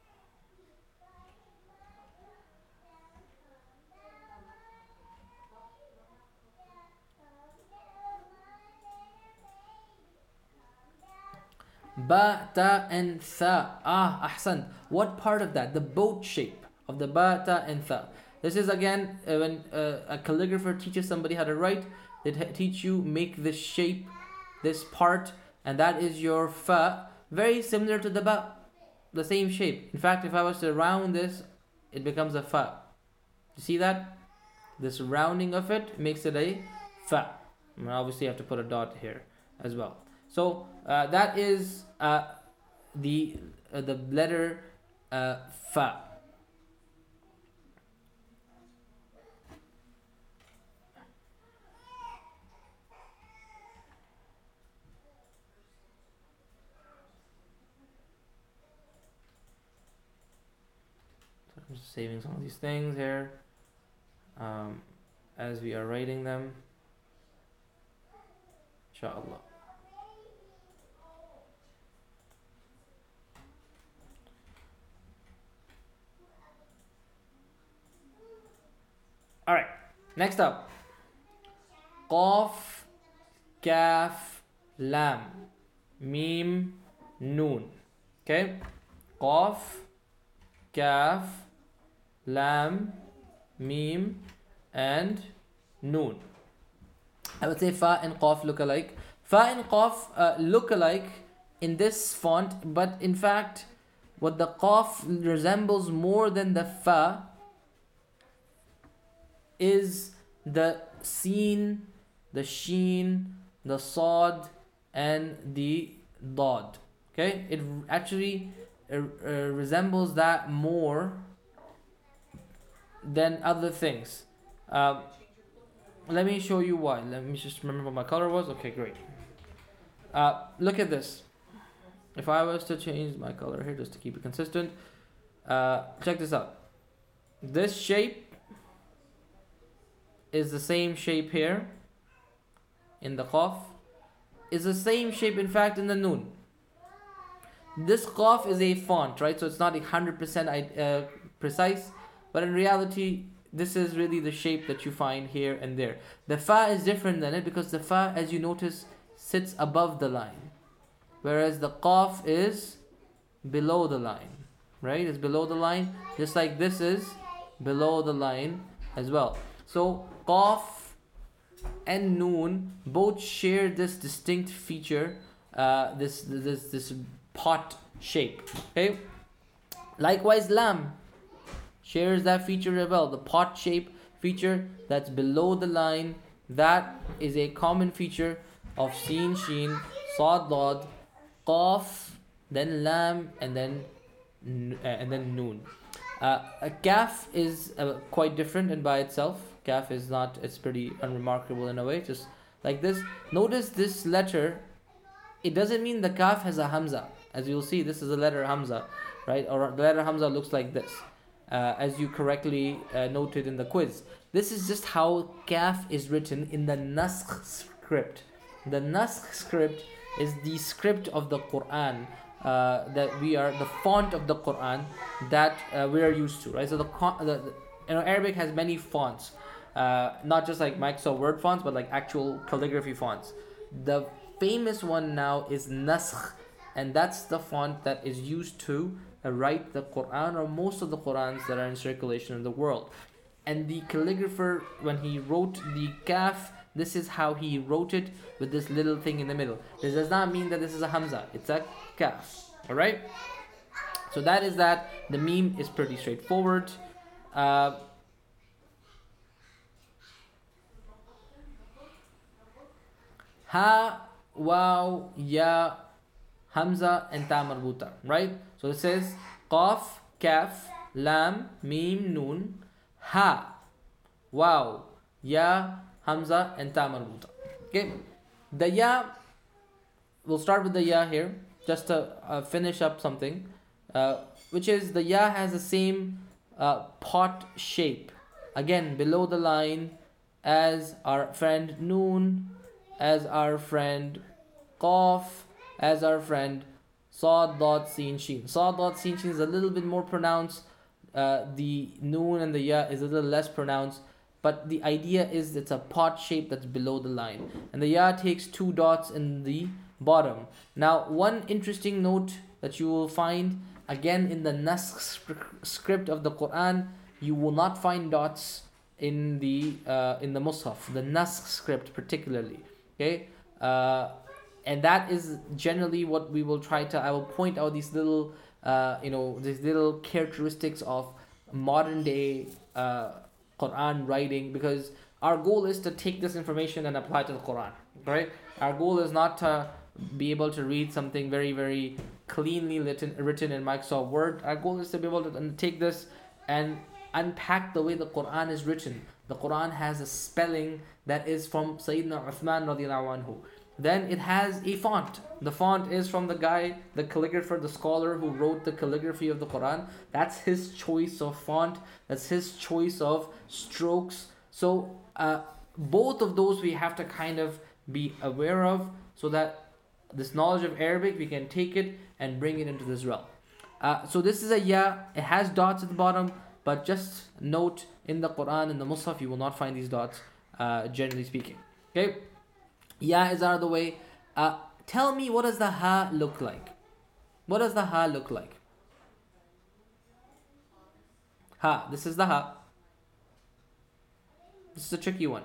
Ba, ta, and tha. Ah, ahsan. What part of that? The boat shape of the ba, ta, and tha. This is again uh, when uh, a calligrapher teaches somebody how to write. They t- teach you make this shape, this part, and that is your fa. Very similar to the ba, the same shape. In fact, if I was to round this, it becomes a fa. You see that? This rounding of it makes it a fa. And obviously, you have to put a dot here as well. So uh, that is uh, the uh, the letter uh, fa. So I'm just saving some of these things here um, as we are writing them. Inshallah. All right, next up. Qaf, Kaf, Lam, Mim, Noon. Okay? Qaf, Kaf, Lam, Mim, and Noon. I would say Fa and Qaf look alike. Fa and Qaf uh, look alike in this font, but in fact, what the Qaf resembles more than the Fa is the Seen, the Sheen, the Sod, and the Dod. Okay, it actually uh, uh, resembles that more than other things. Um, let me show you why. Let me just remember what my color was. Okay, great. Uh, look at this. If I was to change my color here just to keep it consistent, uh, check this out. This shape is the same shape here in the Qaf, is the same shape in fact in the Noon. This Qaf is a font, right? So it's not one hundred percent uh, precise, but in reality this is really the shape that you find here and there. The Fa is different than it because the Fa, as you notice, sits above the line, whereas the Qaf is below the line, right? It's below the line, just like this is below the line as well. So Qaf and Noon both share this distinct feature, uh, this this this pot shape. Okay. Likewise, Lam shares that feature as well. The pot shape feature that's below the line. That is a common feature of Seen, Sheen, Sad, Dad, Qaf, then Lam, and then uh, and then Noon. Uh, a Kaf is uh, quite different and by itself. Kaf is not, it's pretty unremarkable in a way, just like this. Notice this letter, it doesn't mean the Kaf has a Hamza. As you'll see, this is a letter Hamza, right? Or the letter Hamza looks like this, uh, as you correctly uh, noted in the quiz. This is just how Kaf is written in the Naskh script. The Naskh script is the script of the Quran, uh, that we are, the font of the Quran that uh, we are used to, right? So the, the, the you know, Arabic has many fonts. Uh, not just like Microsoft Word fonts, but like actual calligraphy fonts. The famous one now is Naskh, and that's the font that is used to uh, write the Quran or most of the Qurans that are in circulation in the world. And the calligrapher, when he wrote the kaf, this is how he wrote it, with this little thing in the middle. This does not mean that this is a hamza, it's a kaf. Alright? So that is that. The meme is pretty straightforward. Uh, ha, waw, ya, hamza, and ta marbuta. Right? So it says qaf, kaf, lam, mim, noon, ha, waw, ya, hamza, and ta marbuta. Okay? The ya, we'll start with the ya here, just to uh, finish up something, uh, which is the ya has the same uh, pot shape, again below the line, as our friend noon, as our friend qaf, as our friend sad, dot, sin, shin. Sad, dot, sin, shin is a little bit more pronounced. Uh, the noon and the ya is a little less pronounced. But the idea is it's a pot shape that's below the line. And the ya takes two dots in the bottom. Now, one interesting note that you will find, again in the Naskh script of the Quran, you will not find dots in the uh, in the Mus'haf, the Naskh script particularly. Okay, uh, and that is generally what we will try to. I will point out these little, uh, you know, these little characteristics of modern day uh, Quran writing, because our goal is to take this information and apply to the Quran. Right? Our goal is not to be able to read something very, very cleanly written, written in Microsoft Word. Our goal is to be able to take this and unpack the way the Quran is written. The Quran has a spelling that is from Sayyidina Uthman radiallahu anhu. Then it has a font. The font is from the guy, the calligrapher, the scholar who wrote the calligraphy of the Quran. That's his choice of font. That's his choice of strokes. So uh, both of those we have to kind of be aware of, so that this knowledge of Arabic, we can take it and bring it into this realm. Uh, so this is a ya. It has dots at the bottom, but just note, in the Quran, in the Mus'haf, you will not find these dots, uh, generally speaking. Okay? Ya is out of the way. Uh, tell me, what does the ha look like? What does the ha look like? Ha. This is the ha. This is a tricky one.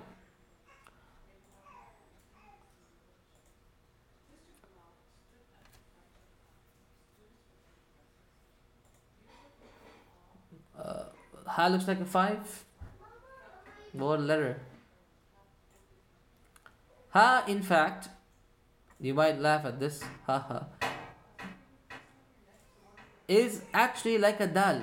Uh, ha looks like a five. What letter? Ha, in fact, you might laugh at this, ha ha, is actually like a dal.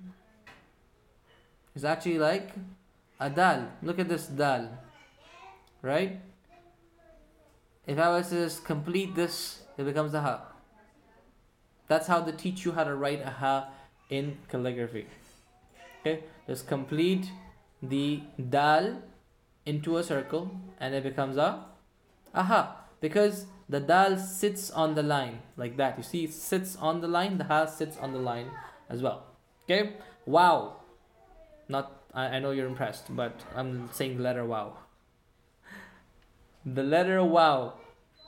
It's actually like a dal. Look at this dal. Right? If I was to just complete this, it becomes a ha. That's how they teach you how to write a ha in calligraphy. Okay? Just complete the dal into a circle and it becomes a aha, because the dal sits on the line like that. You see, it sits on the line. The ha sits on the line as well. Okay? Wow. Not, I, I know you're impressed, but I'm saying the letter wow. The letter wow.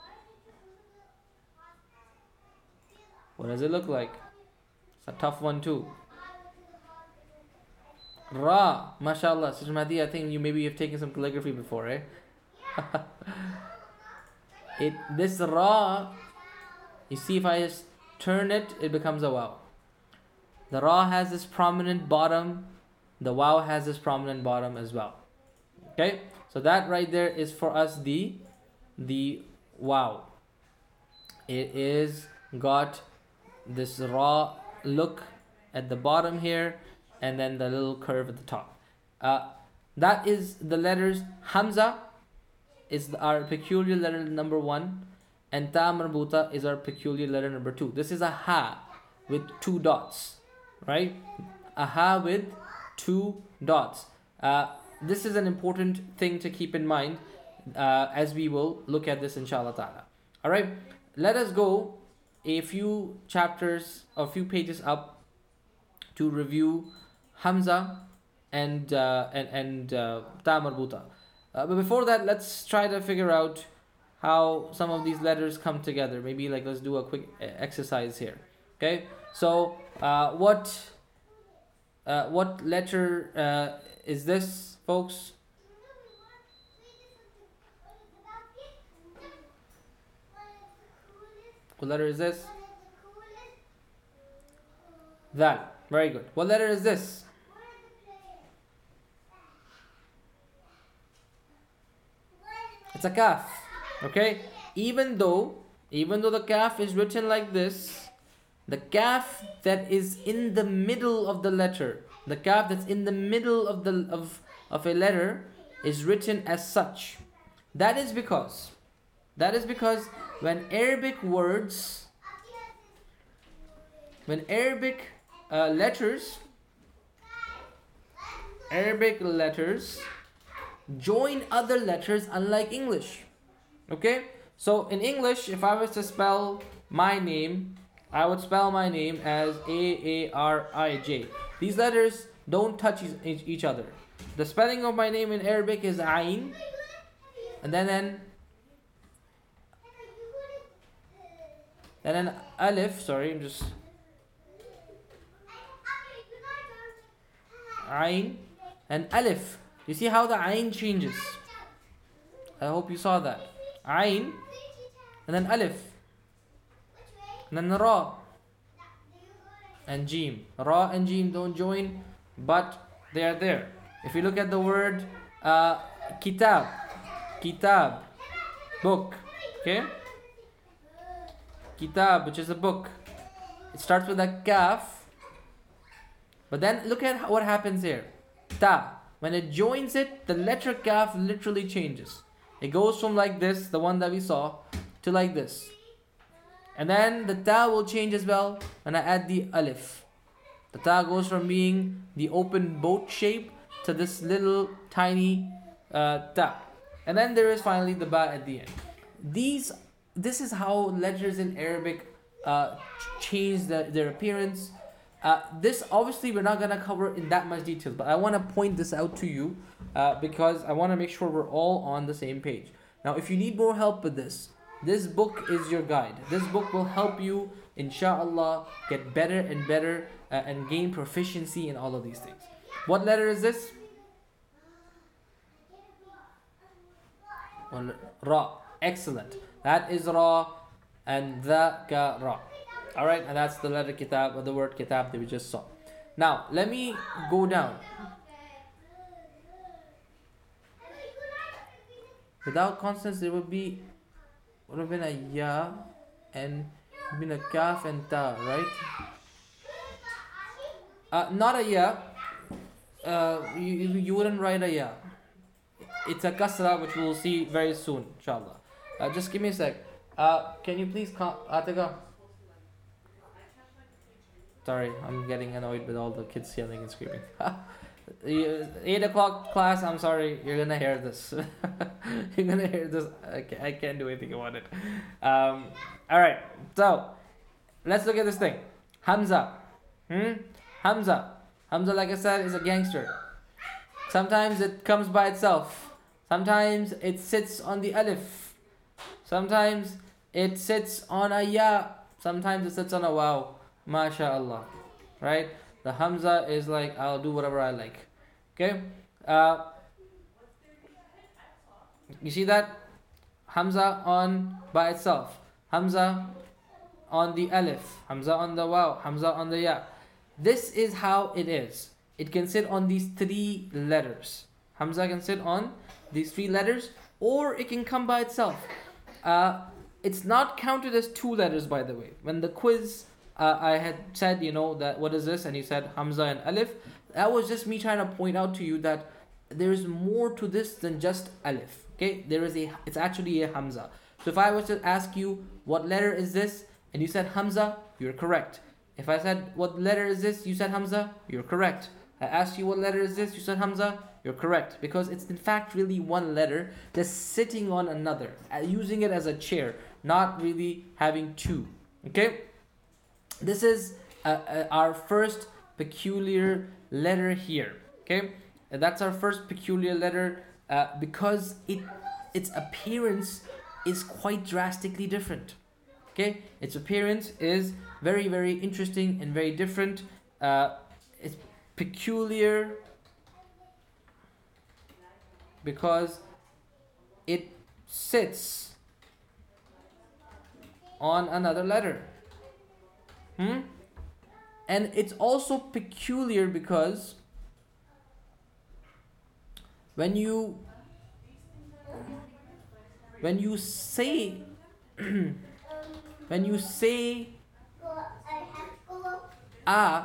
What does it look like? It's a tough one too. Ra, mashallah. Sister Mahdi, I think you maybe have taken some calligraphy before, eh? It, this ra, you see, if I just turn it, it becomes a wow. The ra has this prominent bottom. The wow has this prominent bottom as well. Okay, so that right there is for us the the wow. It is got this raw look at the bottom here, and then the little curve at the top. Uh, that is the letters. Hamza is our peculiar letter number one, and ta marbuta is our peculiar letter number two. This is a ha with two dots, right? A ha with two dots. Uh, this is an important thing to keep in mind uh, as we will look at this inshallah ta'ala. Alright, let us go a few chapters, a few pages up to review Hamza and uh, and, and uh, ta marbuta. Uh, but before that, let's try to figure out how some of these letters come together. Maybe like let's do a quick exercise here. Okay, so uh, what uh, what letter uh, is this, folks? What letter is this? That. Very good. What letter is this? It's a kaf. Okay? Even though, even though the kaf is written like this, the kaf that is in the middle of the letter, the kaf that's in the middle of the of of a letter is written as such. That is because, that is because when Arabic words, when Arabic uh, letters, Arabic letters join other letters, unlike English. Okay, so in English, if I was to spell my name, I would spell my name as A A R I J. These letters don't touch each each other. The spelling of my name in Arabic is Ain, and then then and then Alif. Sorry, I'm just Ain and Alif. You see how the Ain changes? I hope you saw that. Ain and then Alif and then Ra and Jim. Ra and Jim don't join, but they are there. If you look at the word uh, Kitab, Kitab, book, okay? Kitab, which is a book. It starts with a kaf, but then look at what happens here. Ta. When it joins it, the letter kaf literally changes. It goes from like this, the one that we saw, to like this. And then the ta will change as well when I add the alif. The ta goes from being the open boat shape to this little tiny uh, ta. And then there is finally the ba at the end. These, this is how letters in Arabic uh, change the, their appearance. Uh, this obviously we're not going to cover in that much detail, but I want to point this out to you uh, because I want to make sure we're all on the same page. Now, if you need more help with this, this book is your guide. This book will help you, inshallah, get better and better uh, and gain proficiency in all of these things. What letter is this? Well, Ra. Excellent. That is Ra and the ka Ra. Alright, and that's the letter kitab, or the word kitab that we just saw. Now, let me go down. Without consonants, there would be, would have been a ya, and been a kaf and ta, right? Uh, not a ya. Uh, you, you wouldn't write a ya. It's a kasra, which we will see very soon, inshallah. Uh, just give me a sec. Uh, can you please come, Atika? Sorry, I'm getting annoyed with all the kids yelling and screaming. eight o'clock class, I'm sorry, you're gonna hear this. You're gonna hear this. I can't, I can't do anything about it. Um, Alright, so let's look at this thing. Hamza. Hmm? Hamza. Hamza, like I said, is a gangster. Sometimes it comes by itself. Sometimes it sits on the alif. Sometimes it sits on a ya. Sometimes it sits on a waw. MashaAllah. Right? The Hamza is like, I'll do whatever I like. Okay? Uh, you see that? Hamza on by itself. Hamza on the alif. Hamza on the waw. Hamza on the ya. This is how it is. It can sit on these three letters. Hamza can sit on these three letters, or it can come by itself. Uh, it's not counted as two letters, by the way. When the quiz, uh, I had said, you know, that what is this? And he said Hamza and Alif. That was just me trying to point out to you that there's more to this than just Alif. Okay, there is a. It's actually a Hamza. So if I was to ask you what letter is this, and you said Hamza, you're correct. If I said what letter is this, you said Hamza, you're correct. I asked you what letter is this, you said Hamza, you're correct. Because it's in fact really one letter that's sitting on another, using it as a chair, not really having two. Okay? This is uh, uh, our first peculiar letter here. Okay? And that's our first peculiar letter uh, because it its appearance is quite drastically different. Okay, its appearance is very, very interesting and very different. Uh, it's peculiar because it sits on another letter. Hmm? And it's also peculiar because when you when you say when you say a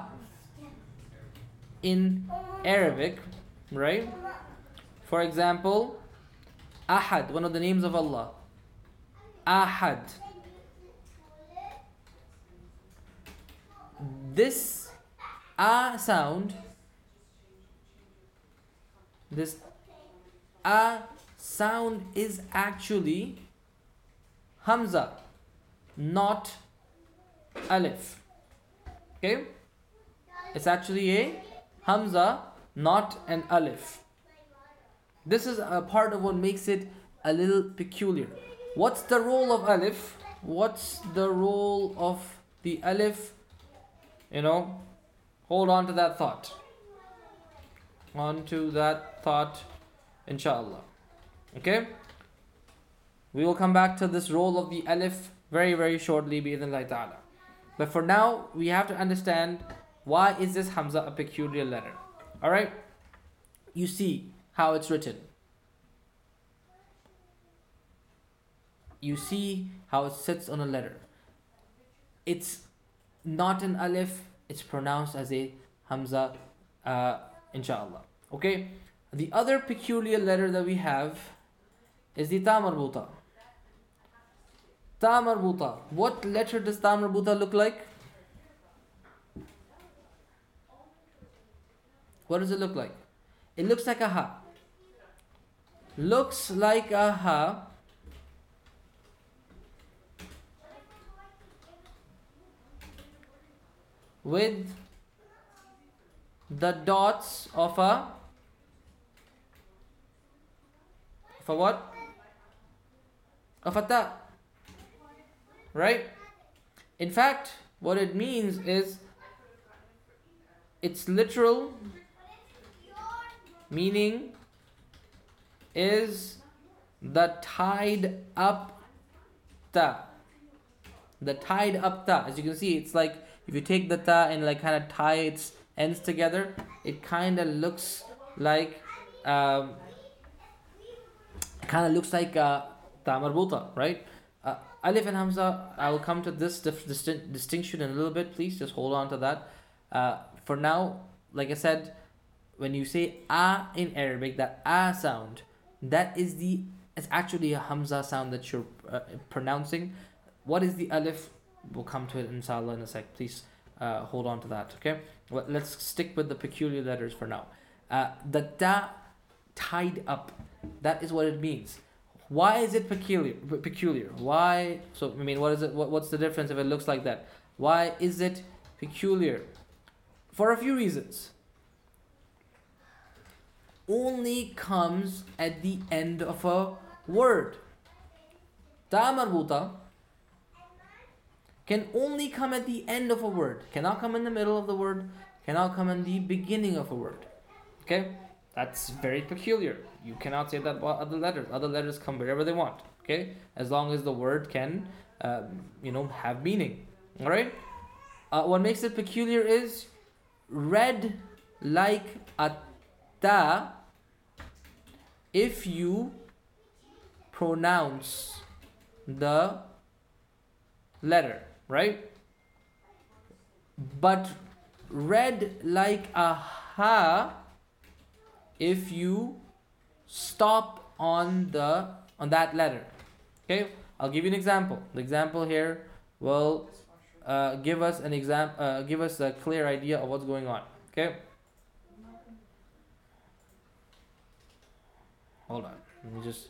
in Arabic, right? For example, Ahad, one of the names of Allah. Ahad. This a sound, this a sound is actually Hamza, not Alif. Okay? It's actually a Hamza, not an Alif. This is a part of what makes it a little peculiar. What's the role of Alif? What's the role of the Alif? You know, hold on to that thought. On to that thought, inshallah. Okay? We will come back to this role of the Alif very, very shortly, bi'idhnillahi ta'ala. But for now, we have to understand why is this Hamza a peculiar letter. Alright? You see how it's written. You see how it sits on a letter. It's not an Alif, it's pronounced as a Hamza, uh, inshallah. Okay? The other peculiar letter that we have is the Ta marbuta. Ta marbuta. What letter does Ta marbuta look like? What does it look like? It looks like a ha. Looks like a ha. With the dots of a of a what? Of a ta. Right? In fact, what it means is its literal meaning is the tied up ta. The tied up ta. As you can see, it's like if you take the ta and like kind of tie its ends together, it kind of looks like um, kind of looks like uh, ta marbuta, right? Uh, Alif and Hamza, I will come to this dif- distin- distinction in a little bit. Please just hold on to that. Uh, for now, like I said, when you say a in Arabic, that a sound, that is the, it's actually a Hamza sound that you're uh, pronouncing. What is the Alif? We'll come to it inshallah in a sec. Please uh, hold on to that, okay? Well, let's stick with the peculiar letters for now. Uh, the ta tied up, that is what it means. Why is it peculiar? Peculiar. Why? So I mean, what is it? What, what's the difference if it looks like that? Why is it peculiar? For a few reasons. Only comes at the end of a word. Ta marbuta can only come at the end of a word. Cannot come in the middle of the word. Cannot come in the beginning of a word. Okay? That's very peculiar. You cannot say that about other letters. Other letters come wherever they want. Okay? As long as the word can, um, you know, have meaning. Alright? Uh, what makes it peculiar is read like a ta if you pronounce the letter. Right? But read like a ha if you stop on the on that letter. Okay, I'll give you an example. The example here will uh, give us an exam uh, give us a clear idea of what's going on. Okay, hold on, let me just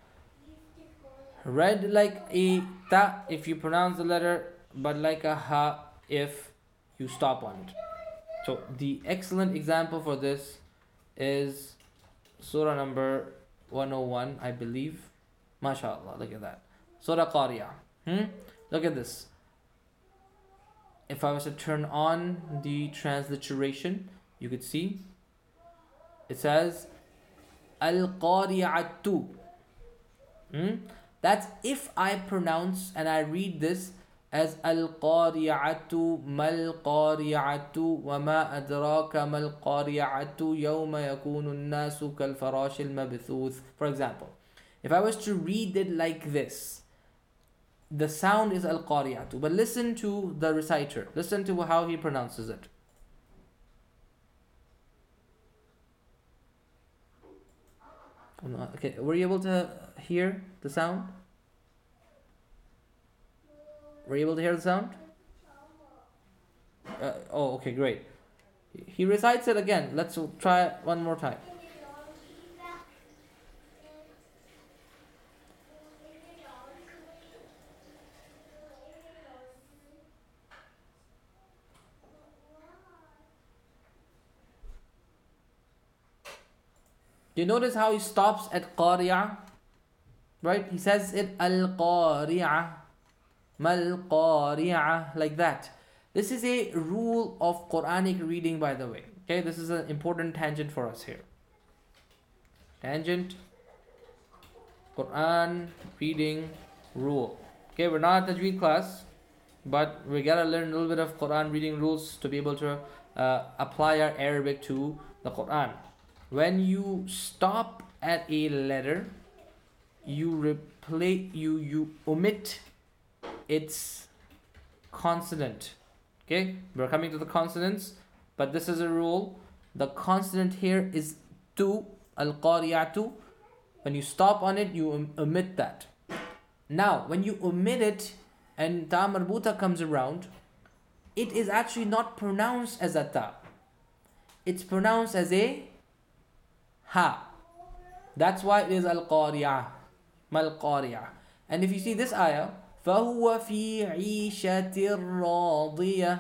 read like a ta if you pronounce the letter, but like a ha if you stop on it. So the excellent example for this is surah number one oh one, I believe. MashaAllah, look at that. Surah Qari'ah. Hmm? Look at this. If I was to turn on the transliteration, you could see it says Al-Qari'atu. Hmm? That's if I pronounce and I read this as Al-Qari'atu mal-Qari'atu wa ma adraka mal-Qari'atu yawma yakunu an-nasu kal-farash al-mabthuth. For example, if I was to read it like this, the sound is Al-Qari'atu, but listen to the reciter. Listen to how he pronounces it. Okay, were you able to hear the sound? Were you able to hear the sound? Uh, oh, okay, great. He recites it again. Let's try it one more time. Do you notice how he stops at qari'ah? Right? He says it al-qari'ah, mal-qari'ah, like that. This is a rule of Quranic reading, by the way. Okay, this is an important tangent for us here. Tangent, Quran reading rule. Okay, we're not at the Tajweed class, but we gotta learn a little bit of Quran reading rules to be able to uh, apply our Arabic to the Quran. When you stop at a letter, you replace you you omit its consonant. Okay, we're coming to the consonants, but this is a rule. The consonant here is tu, al-qari'atu. When you stop on it, you omit that. Now, when you omit it and ta marbuta comes around, it is actually not pronounced as a ta. It's pronounced as a ha. That's why it is al-qari'ah, mal-qari'ah. And if you see this ayah, فَهُوَ فِي عِيشَةٍ رَاضِيَةٍ,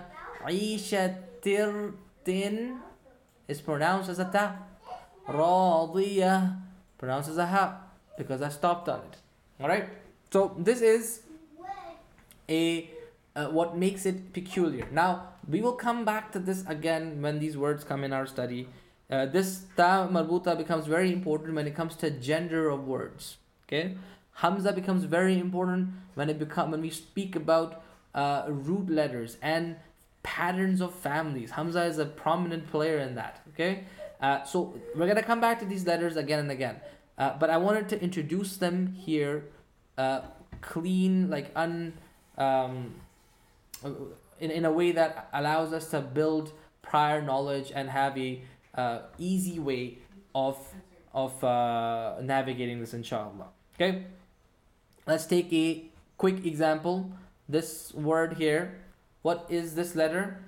عِيشَةٍ is pronounced as a ta. رَاضِيَةٍ pronounced as a ha, because I stopped on it. Alright? So this is a uh, what makes it peculiar. Now, we will come back to this again when these words come in our study. Uh, this ta marbuta becomes very important when it comes to gender of words. Okay, Hamza becomes very important when it become when we speak about uh, root letters and patterns of families. Hamza is a prominent player in that. Okay, uh, so we're gonna come back to these letters again and again. Uh, but I wanted to introduce them here, uh, clean, like un, um, in in a way that allows us to build prior knowledge and have a Uh, easy way of of uh, navigating this, inshallah. Okay, let's take a quick example. This word here, what is this letter?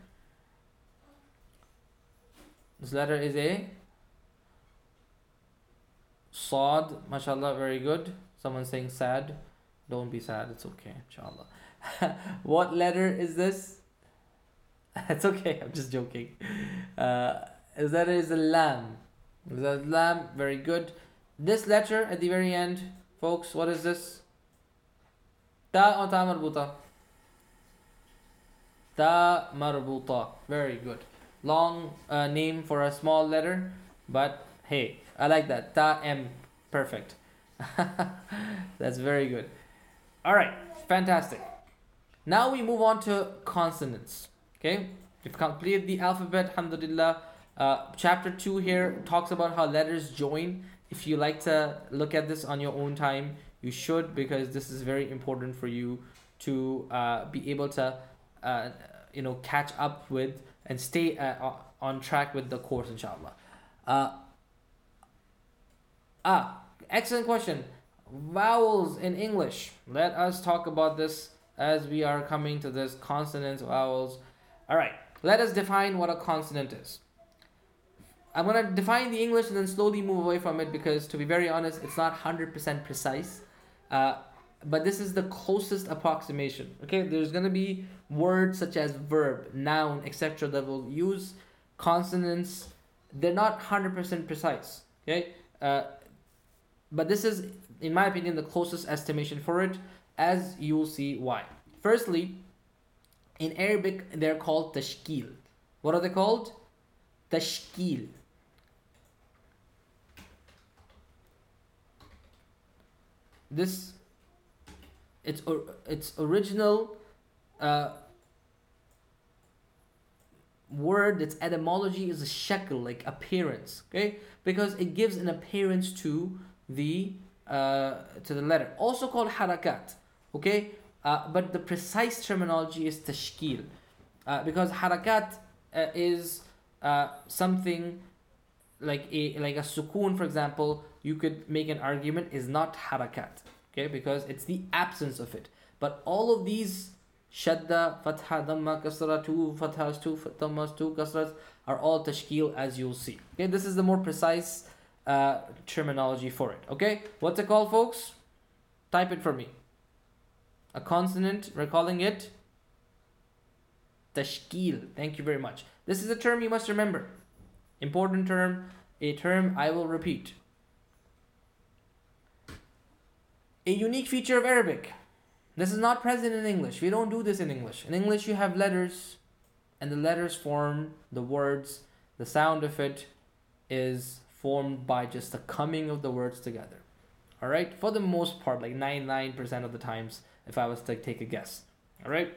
This letter is a Sad, mashallah, very good. Someone's saying sad. Don't be sad, it's okay, inshallah. What letter is this? It's okay, I'm just joking. Uh, That is a lam. That lam, very good. This letter at the very end, folks, what is this? Ta or ta marbuta? Ta marbuta. Very good. Long uh, name for a small letter, but hey, I like that. Ta m. Perfect. That's very good. Alright, fantastic. Now we move on to consonants. Okay? We've completed the alphabet, alhamdulillah. Uh, chapter two here talks about how letters join. If you like to look at this on your own time, you should, because this is very important for you to uh, be able to uh, you know catch up with and stay uh, on track with the course, inshallah. Uh, ah, excellent question. Vowels in English. Let us talk about this as we are coming to this consonants, vowels. All right, let us define what a consonant is. I'm going to define the English and then slowly move away from it, because to be very honest, it's not one hundred percent precise. Uh, but this is the closest approximation. Okay, there's going to be words such as verb, noun, et cetera that will use consonants. They're not one hundred percent precise. Okay, uh, but this is, in my opinion, the closest estimation for it, as you will see why. Firstly, in Arabic, they're called tashkil. What are they called? Tashkil. This, its its original uh, word, its etymology is a shakl, like appearance. Okay, because it gives an appearance to the uh, to the letter. Also called harakat. Okay, uh, but the precise terminology is tashkil, uh, because harakat uh, is uh, something like a like a sukoon, for example. You could make an argument is not harakat, okay, because it's the absence of it. But all of these shadda, fatha, dhamma, kasra, two fathas, two dhammas, two kasras are all tashkil, as you'll see. Okay, this is the more precise uh, terminology for it. Okay, what's it called, folks? Type it for me. A consonant, we're calling it tashkil. Thank you very much. This is a term you must remember. Important term, a term I will repeat. A unique feature of Arabic. This is not present in English. We don't do this in English. In English, you have letters, and the letters form the words. The sound of it is formed by just the coming of the words together. All right? For the most part, like ninety-nine percent of the times, if I was to take a guess. All right?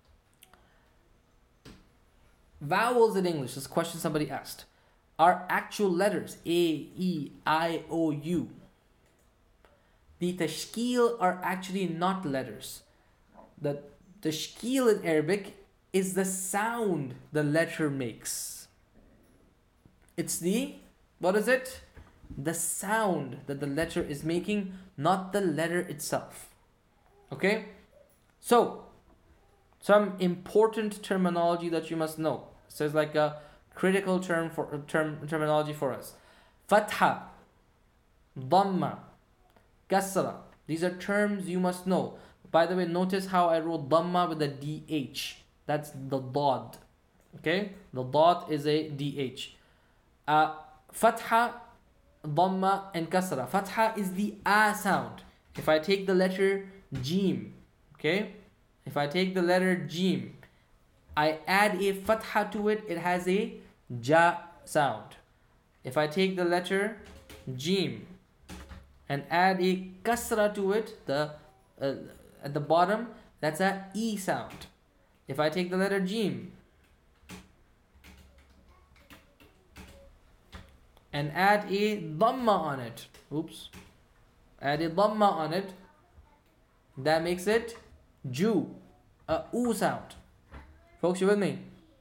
Vowels in English, this question somebody asked, are actual letters. A, E, I, O, U. The tashkil are actually not letters. The tashkil in Arabic is the sound the letter makes. It's the, what is it? The sound that the letter is making, not the letter itself. Okay? So, some important terminology that you must know. It says like a critical term for term terminology for us. Fatha, Dhamma, Kasra. These are terms you must know. By the way, notice how I wrote Dhamma with a D H. That's the Dad. Okay? The Dad is a D H. Uh, Fatha, Dhamma, and Kasra. Fatha is the A sound. If I take the letter Jim, okay? If I take the letter Jim, I add a Fatha to it, it has a Ja sound. If I take the letter Jim and add a Kasra to it, the uh, at the bottom, that's a E sound. If I take the letter Jim and add a Dhamma on it, oops, add a Dhamma on it, that makes it Ju, a U sound. Folks, you with me?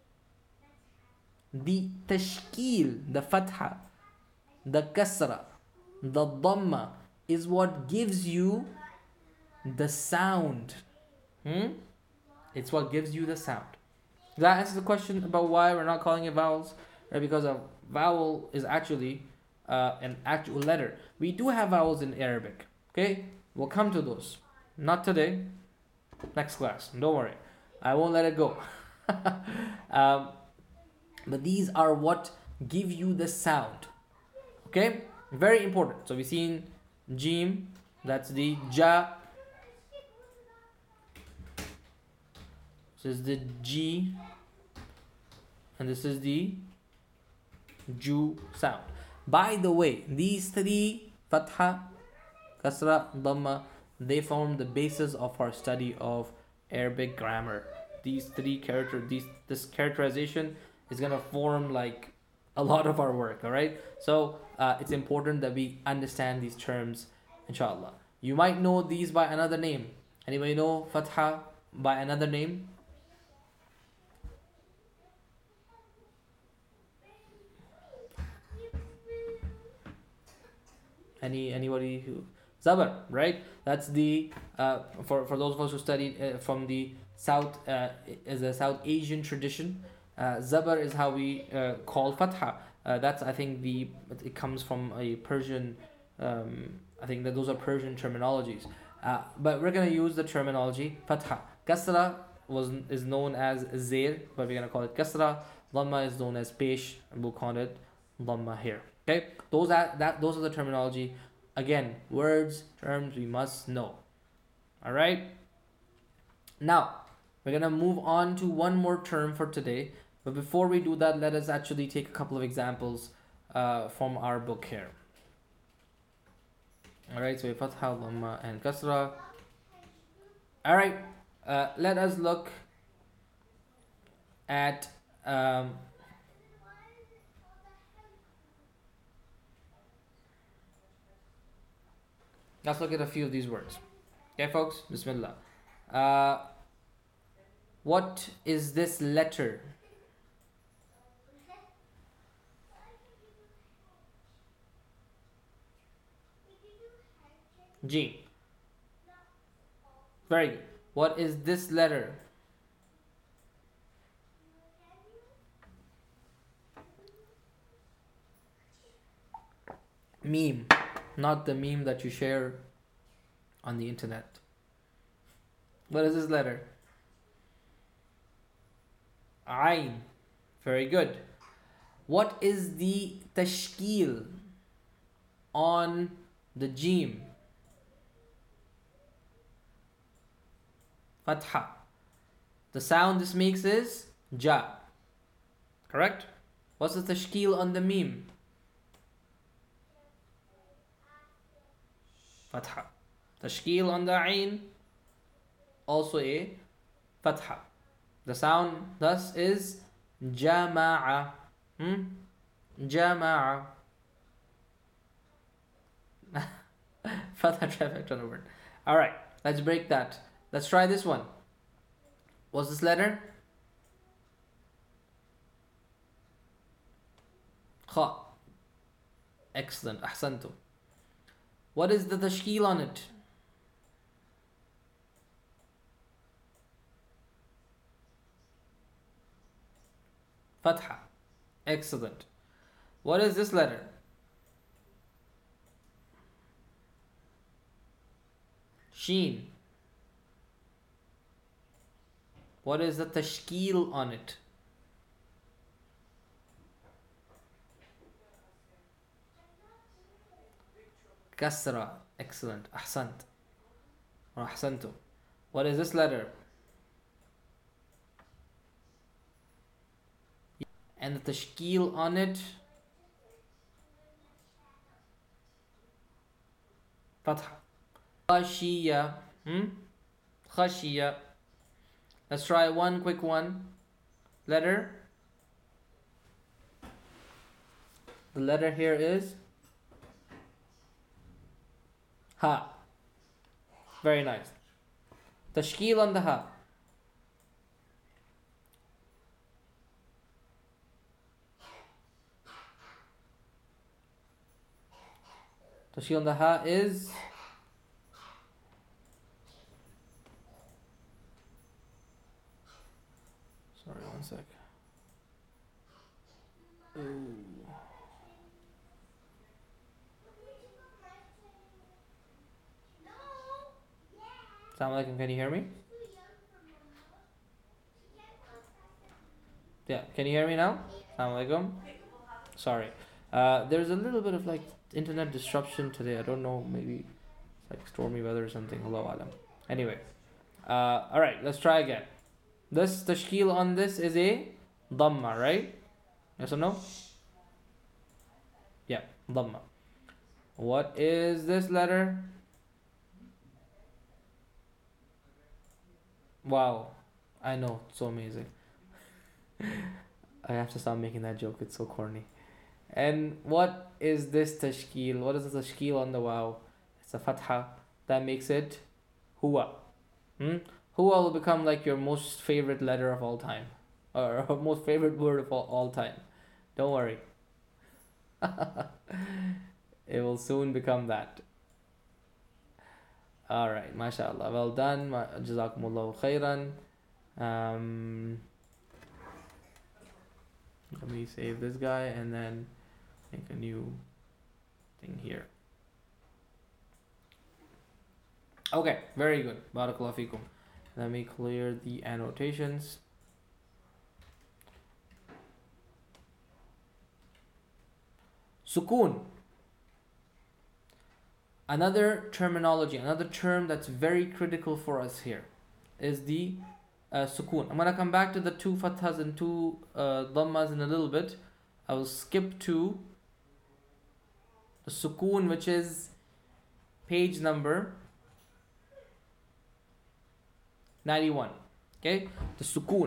The tashkil, the fatha, the kasra, the dhamma is what gives you the sound. Hmm? It's what gives you the sound. That answers the question about why we're not calling it vowels, right? Because a vowel is actually uh, an actual letter. We do have vowels in Arabic. Okay? We'll come to those. Not today. Next class. Don't worry. I won't let it go. um, but these are what give you the sound. Okay? Very important. So we've seen Jim. That's the Ja. This is the G. And this is the Ju sound. By the way, these three, Fatha, Kasra, Dhamma, they form the basis of our study of Arabic grammar. These three character, these this characterization is gonna form like a lot of our work. All right. So uh, it's important that we understand these terms, inshallah. You might know these by another name. Anybody know Fatha by another name? Any anybody who Zabar, right? That's the uh, for for those of us who studied uh, from the South uh, is a South Asian tradition. Uh, Zabar is how we uh, call Fatha. Uh, that's I think the it comes from a Persian. Um, I think that those are Persian terminologies. Uh, but we're gonna use the terminology Fatha. Kasra was is known as Zair, but we're gonna call it Kasra. Dhamma is known as Pesh, and we'll call it Dhamma here. Okay, those are that those are the terminology. Again, words, terms we must know. All right. Now, we're going to move on to one more term for today. But before we do that, let us actually take a couple of examples uh, from our book here. Alright, so we fatha, dhamma, and kasra. Alright, uh, let us look at um, let's look at a few of these words. Okay, folks, Bismillah. Uh, what is this letter? G. Very good. What is this letter? Meme. Not the meme that you share on the internet. What is this letter? Ain. Very good. What is the tashkil on the Jim? Fatha. The sound this makes is ja. Correct? What's the tashkil on the meme? Fatha. Tashkil on the ain, also a fatha. The sound thus is jama'a. Hmm? Jama'a. Fatha trifecta on the word. Alright, let's break that. Let's try this one. What's this letter? Kha. Excellent. Ahsantu. What is the tashkil on it? Fatha. Excellent. What is this letter? Sheen. What is the tashkil on it? Kasra. Excellent. Ahsant. Or ahsantu. What is this letter? And the tashkil on it? Fatha. Khashiya. Hmm? Khashiya. Let's try one quick one. Letter. The letter here is ha. Very nice. Tashkil on the ha. Tashkil on the ha is sorry, one sec. Ooh. Assalamu alaikum, can you hear me? Yeah, can you hear me now? Assalamu alaikum. Sorry. Uh, there's a little bit of like internet disruption today. I don't know, maybe it's like stormy weather or something. Allahu alam. Anyway. Uh, alright, let's try again. This tashkil on this is a dhamma, right? Yes or no? Yeah, dhamma. What is this letter? Wow, I know, it's so amazing. I have to stop making that joke, it's so corny. And what is this tashkil? What is the tashkil on the waw? It's a fatha that makes it huwa. Hmm? Huwa will become like your most favorite letter of all time, or most favorite word of all, all time. Don't worry. It will soon become that. Alright, mashallah. Well done. Jazakumullahu khairan. Um, let me save this guy and then make a new thing here. Okay, very good. Barakallahu feekum. Let me clear the annotations. Sukoon. Another terminology, another term that's very critical for us here. is the uh, sukoon. I'm gonna come back to the two fathas and two uh, dhammas in a little bit. I will skip to the sukoon, which is page number ninety-one. Okay, the sukoon.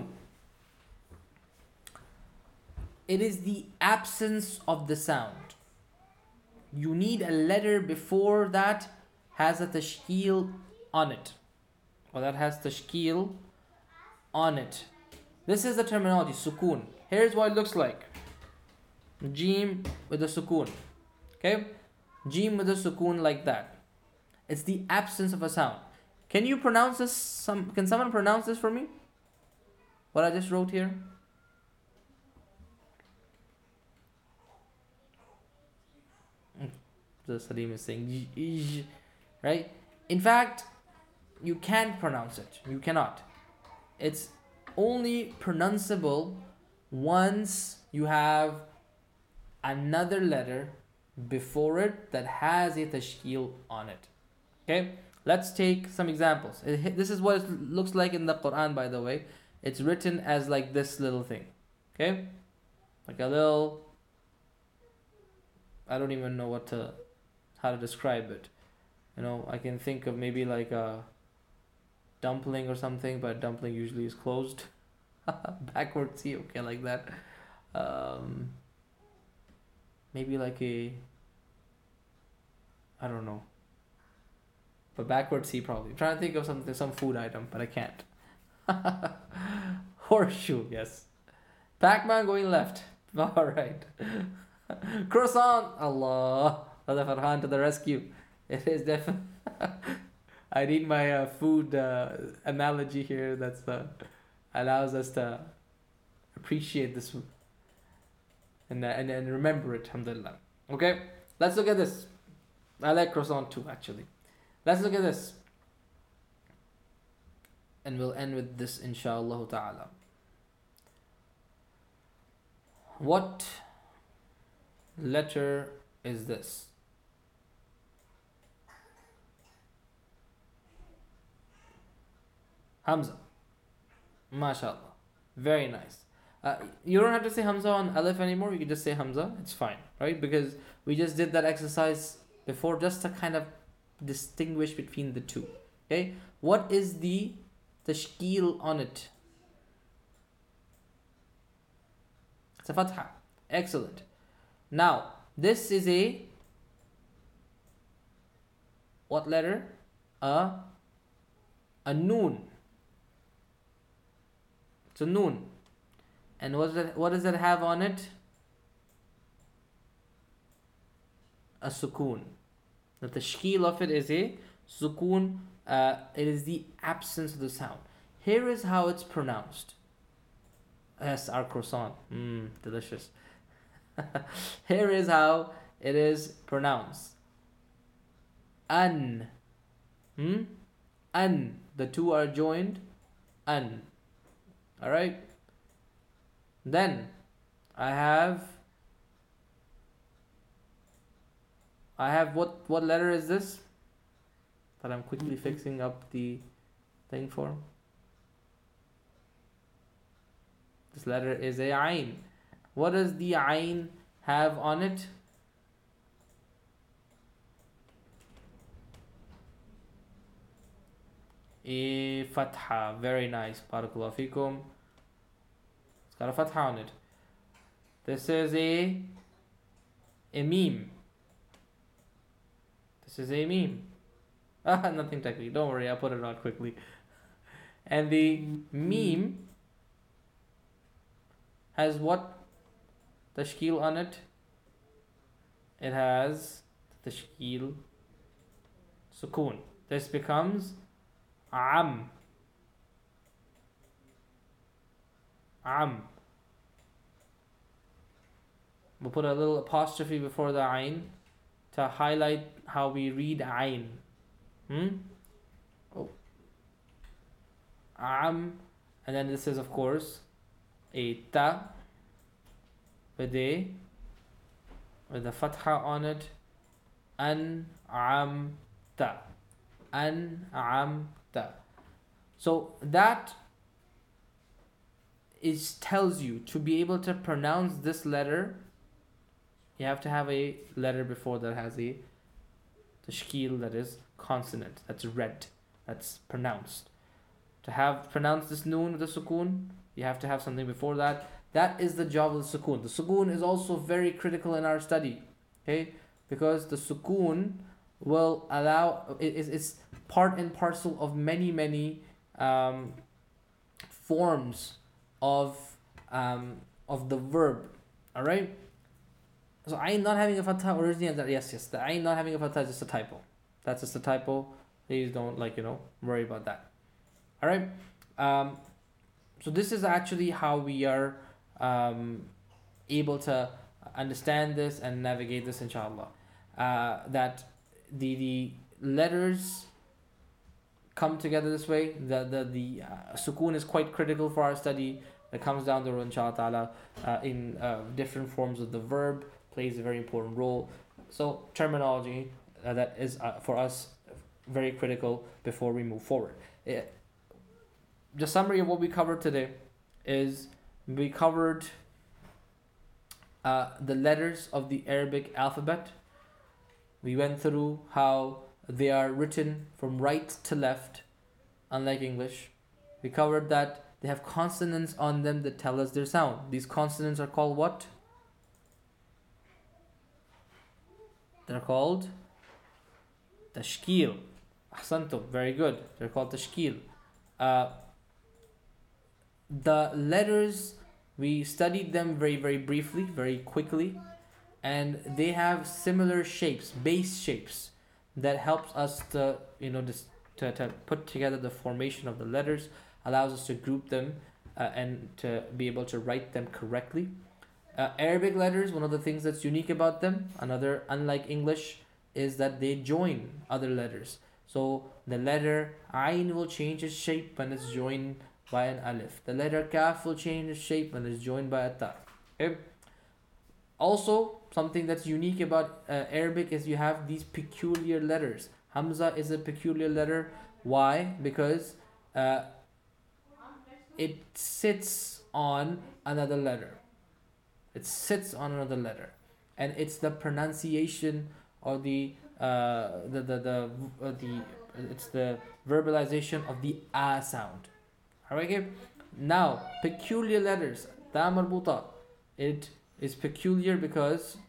It is the absence of the sound. You need a letter before that has a tashkil on it, or that has tashkil on it. This is the terminology, sukoon. Here's what it looks like. Jim with a sukoon. Okay? Jim with a sukoon like that. It's the absence of a sound. Can you pronounce this? Some can someone pronounce this for me? What I just wrote here? The Salim is saying, right? In fact, you can't pronounce it. You cannot. It's only pronounceable once you have another letter before it that has a tashkil on it. Okay? Let's take some examples. This is what it looks like in the Quran, by the way. It's written as like this little thing. Okay? Like a little, I don't even know what to, how to describe it. You know, I can think of maybe like a dumpling or something, but dumpling usually is closed. Backwards C, okay, like that. Um, maybe like a, I don't know. But backwards C probably. I'm trying to think of something, some food item, but I can't. Horseshoe, yes. Pac-Man going left. Alright. Croissant. Allah. Brother Farhan to the rescue. It is definitely. I need my uh, food uh, analogy here that's uh, allows us to appreciate this and, uh, and and remember it, alhamdulillah. Okay, let's look at this. I like croissant too, actually. Let's look at this. And we'll end with this, inshallah ta'ala. What letter is this? Hamza. MashaAllah. Very nice. Uh, you don't have to say Hamza on Aleph anymore. You can just say Hamza. It's fine, right? Because we just did that exercise before just to kind of distinguish between the two. Okay? What is the tashkil on it? It's a fatha. Excellent. Now, this is a what letter? A a noon. It's a noon. And what does it, what does it have on it? A sukoon. The tashkil of it is a sukoon. Uh, it is the absence of the sound. Here is how it's pronounced. Yes, our croissant. Mmm, delicious. Here is how it is pronounced. An. Hmm? An. The two are joined. An. Alright? Then I have I have what what letter is this? That I'm quickly fixing up the thing for. This letter is a ayn. What does the ayn have on it? A fatha. Very nice. Barakallahu feekum. It's got a fatha on it. This is a a meme. This is a meme. Ah, nothing technical. Don't worry, I'll put it on quickly. And the meme has what tashkil on it? It has tashkil sukoon. This becomes am. Am. We'll put a little apostrophe before the ayn to highlight how we read ayn. Hmm? Oh. Am. And then this is, of course, a ta with a with a fatha on it. An am ta. An am ta. So that is tells you to be able to pronounce this letter, you have to have a letter before that has a tashkil, that is consonant, that's read, that's pronounced. To have pronounced this noon with the sukoon, you have to have something before that. That is the job of the sukoon. The sukoon is also very critical in our study, okay? Because the sukoon will allow, it is it's part and parcel of many, many um, forms of um, of the verb, all right? So ayn not having a fatha originally, that yes, yes, the ayn not having a fatha is just a typo. That's just a typo. Please don't, like, you know, worry about that. All right. Um, so this is actually how we are um, able to understand this and navigate this, inshallah. Uh, that the the letters come together this way. The the the uh, sukoon is quite critical for our study. It comes down the road, inshallah ta'ala, uh, in uh, different forms of the verb, plays a very important role. So terminology uh, that is uh, for us very critical before we move forward. It, the summary of what we covered today is we covered uh, the letters of the Arabic alphabet. We went through how they are written from right to left, unlike English. We covered that they have consonants on them that tell us their sound. These consonants are called what? They're called tashkil. Ahsantum, very good. They're called tashkil. Uh, the letters, we studied them very, very briefly, very quickly, and they have similar shapes, base shapes, that helps us to, you know, just to, to put together the formation of the letters, allows us to group them uh, and to be able to write them correctly. Uh, Arabic letters, one of the things that's unique about them, another unlike English, is that they join other letters. So the letter Ain will change its shape when it's joined by an alif. The letter Kaf will change its shape when it's joined by a ta. Okay? Also, something that's unique about uh, Arabic is you have these peculiar letters. Hamza is a peculiar letter. Why? Because uh, it sits on another letter. It sits on another letter, and it's the pronunciation or the uh, the the the, uh, the it's the verbalization of the a sound. Alright, okay? Now, peculiar letters, ta marbuta. It is peculiar because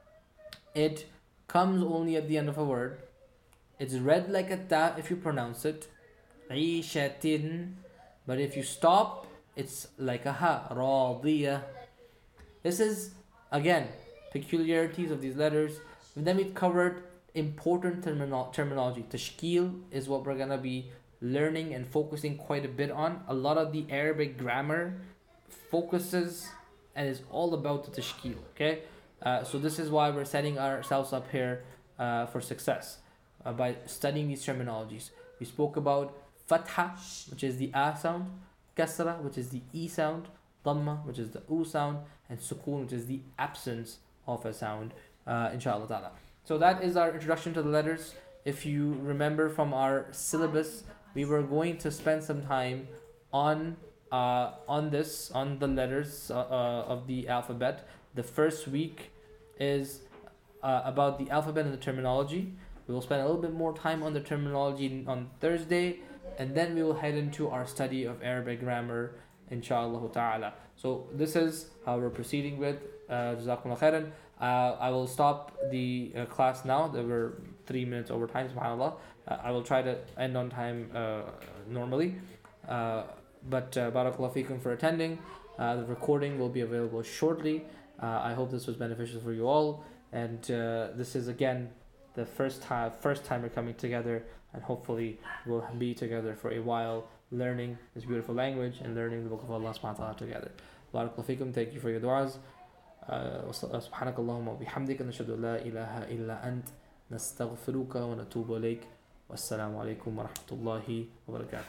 it comes only at the end of a word. It's read like a ta if you pronounce it, ishatin, but if you stop, it's like a ha, radiya. This is, again, peculiarities of these letters. And then we covered important termino- terminology. Tashkil is what we're going to be learning and focusing quite a bit on. A lot of the Arabic grammar focuses and is all about the tashkil, okay? Uh, so this is why we're setting ourselves up here uh, for success uh, by studying these terminologies. We spoke about fatha, which is the a sound, kasra, which is the e sound, dhamma, which is the u sound, and sukoon, which is the absence of a sound, uh, inshallah ta'ala. So that is our introduction to the letters. If you remember from our syllabus, we were going to spend some time on uh, on this, on the letters uh, uh, of the alphabet. The first week is uh, about the alphabet and the terminology. We will spend a little bit more time on the terminology on Thursday, and then we will head into our study of Arabic grammar, inshallah ta'ala. So this is how we're proceeding with uh, Jazakumullah khairan. Uh, I will stop the uh, class now. There were three minutes over time, subhanAllah. Uh, I will try to end on time uh, normally. Uh, but uh, barakallahu feekum for attending. Uh, the recording will be available shortly. Uh, I hope this was beneficial for you all. And uh, this is again the first time, first time we're coming together, and hopefully we'll be together for a while, learning this beautiful language and learning the book of Allah subhanahu wa ta'ala together. Barakallahu feekum. Thank you for your du'as. سبحانك اللهم وبحمدك نشهد أن لا إله إلا أنت نستغفرك ونتوب إليك والسلام عليكم ورحمة الله وبركاته.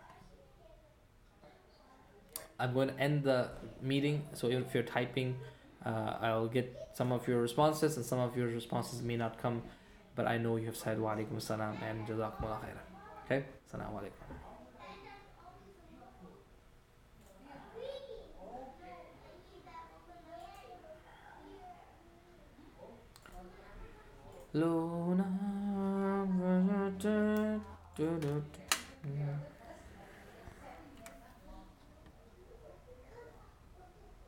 I'm going to end the meeting, so if you're typing, uh, I'll get some of your responses, and some of your responses may not come, but I know you have said wa alaikum salam and jazakumullah khairan. Okay? Assalamu alaikum. Luna.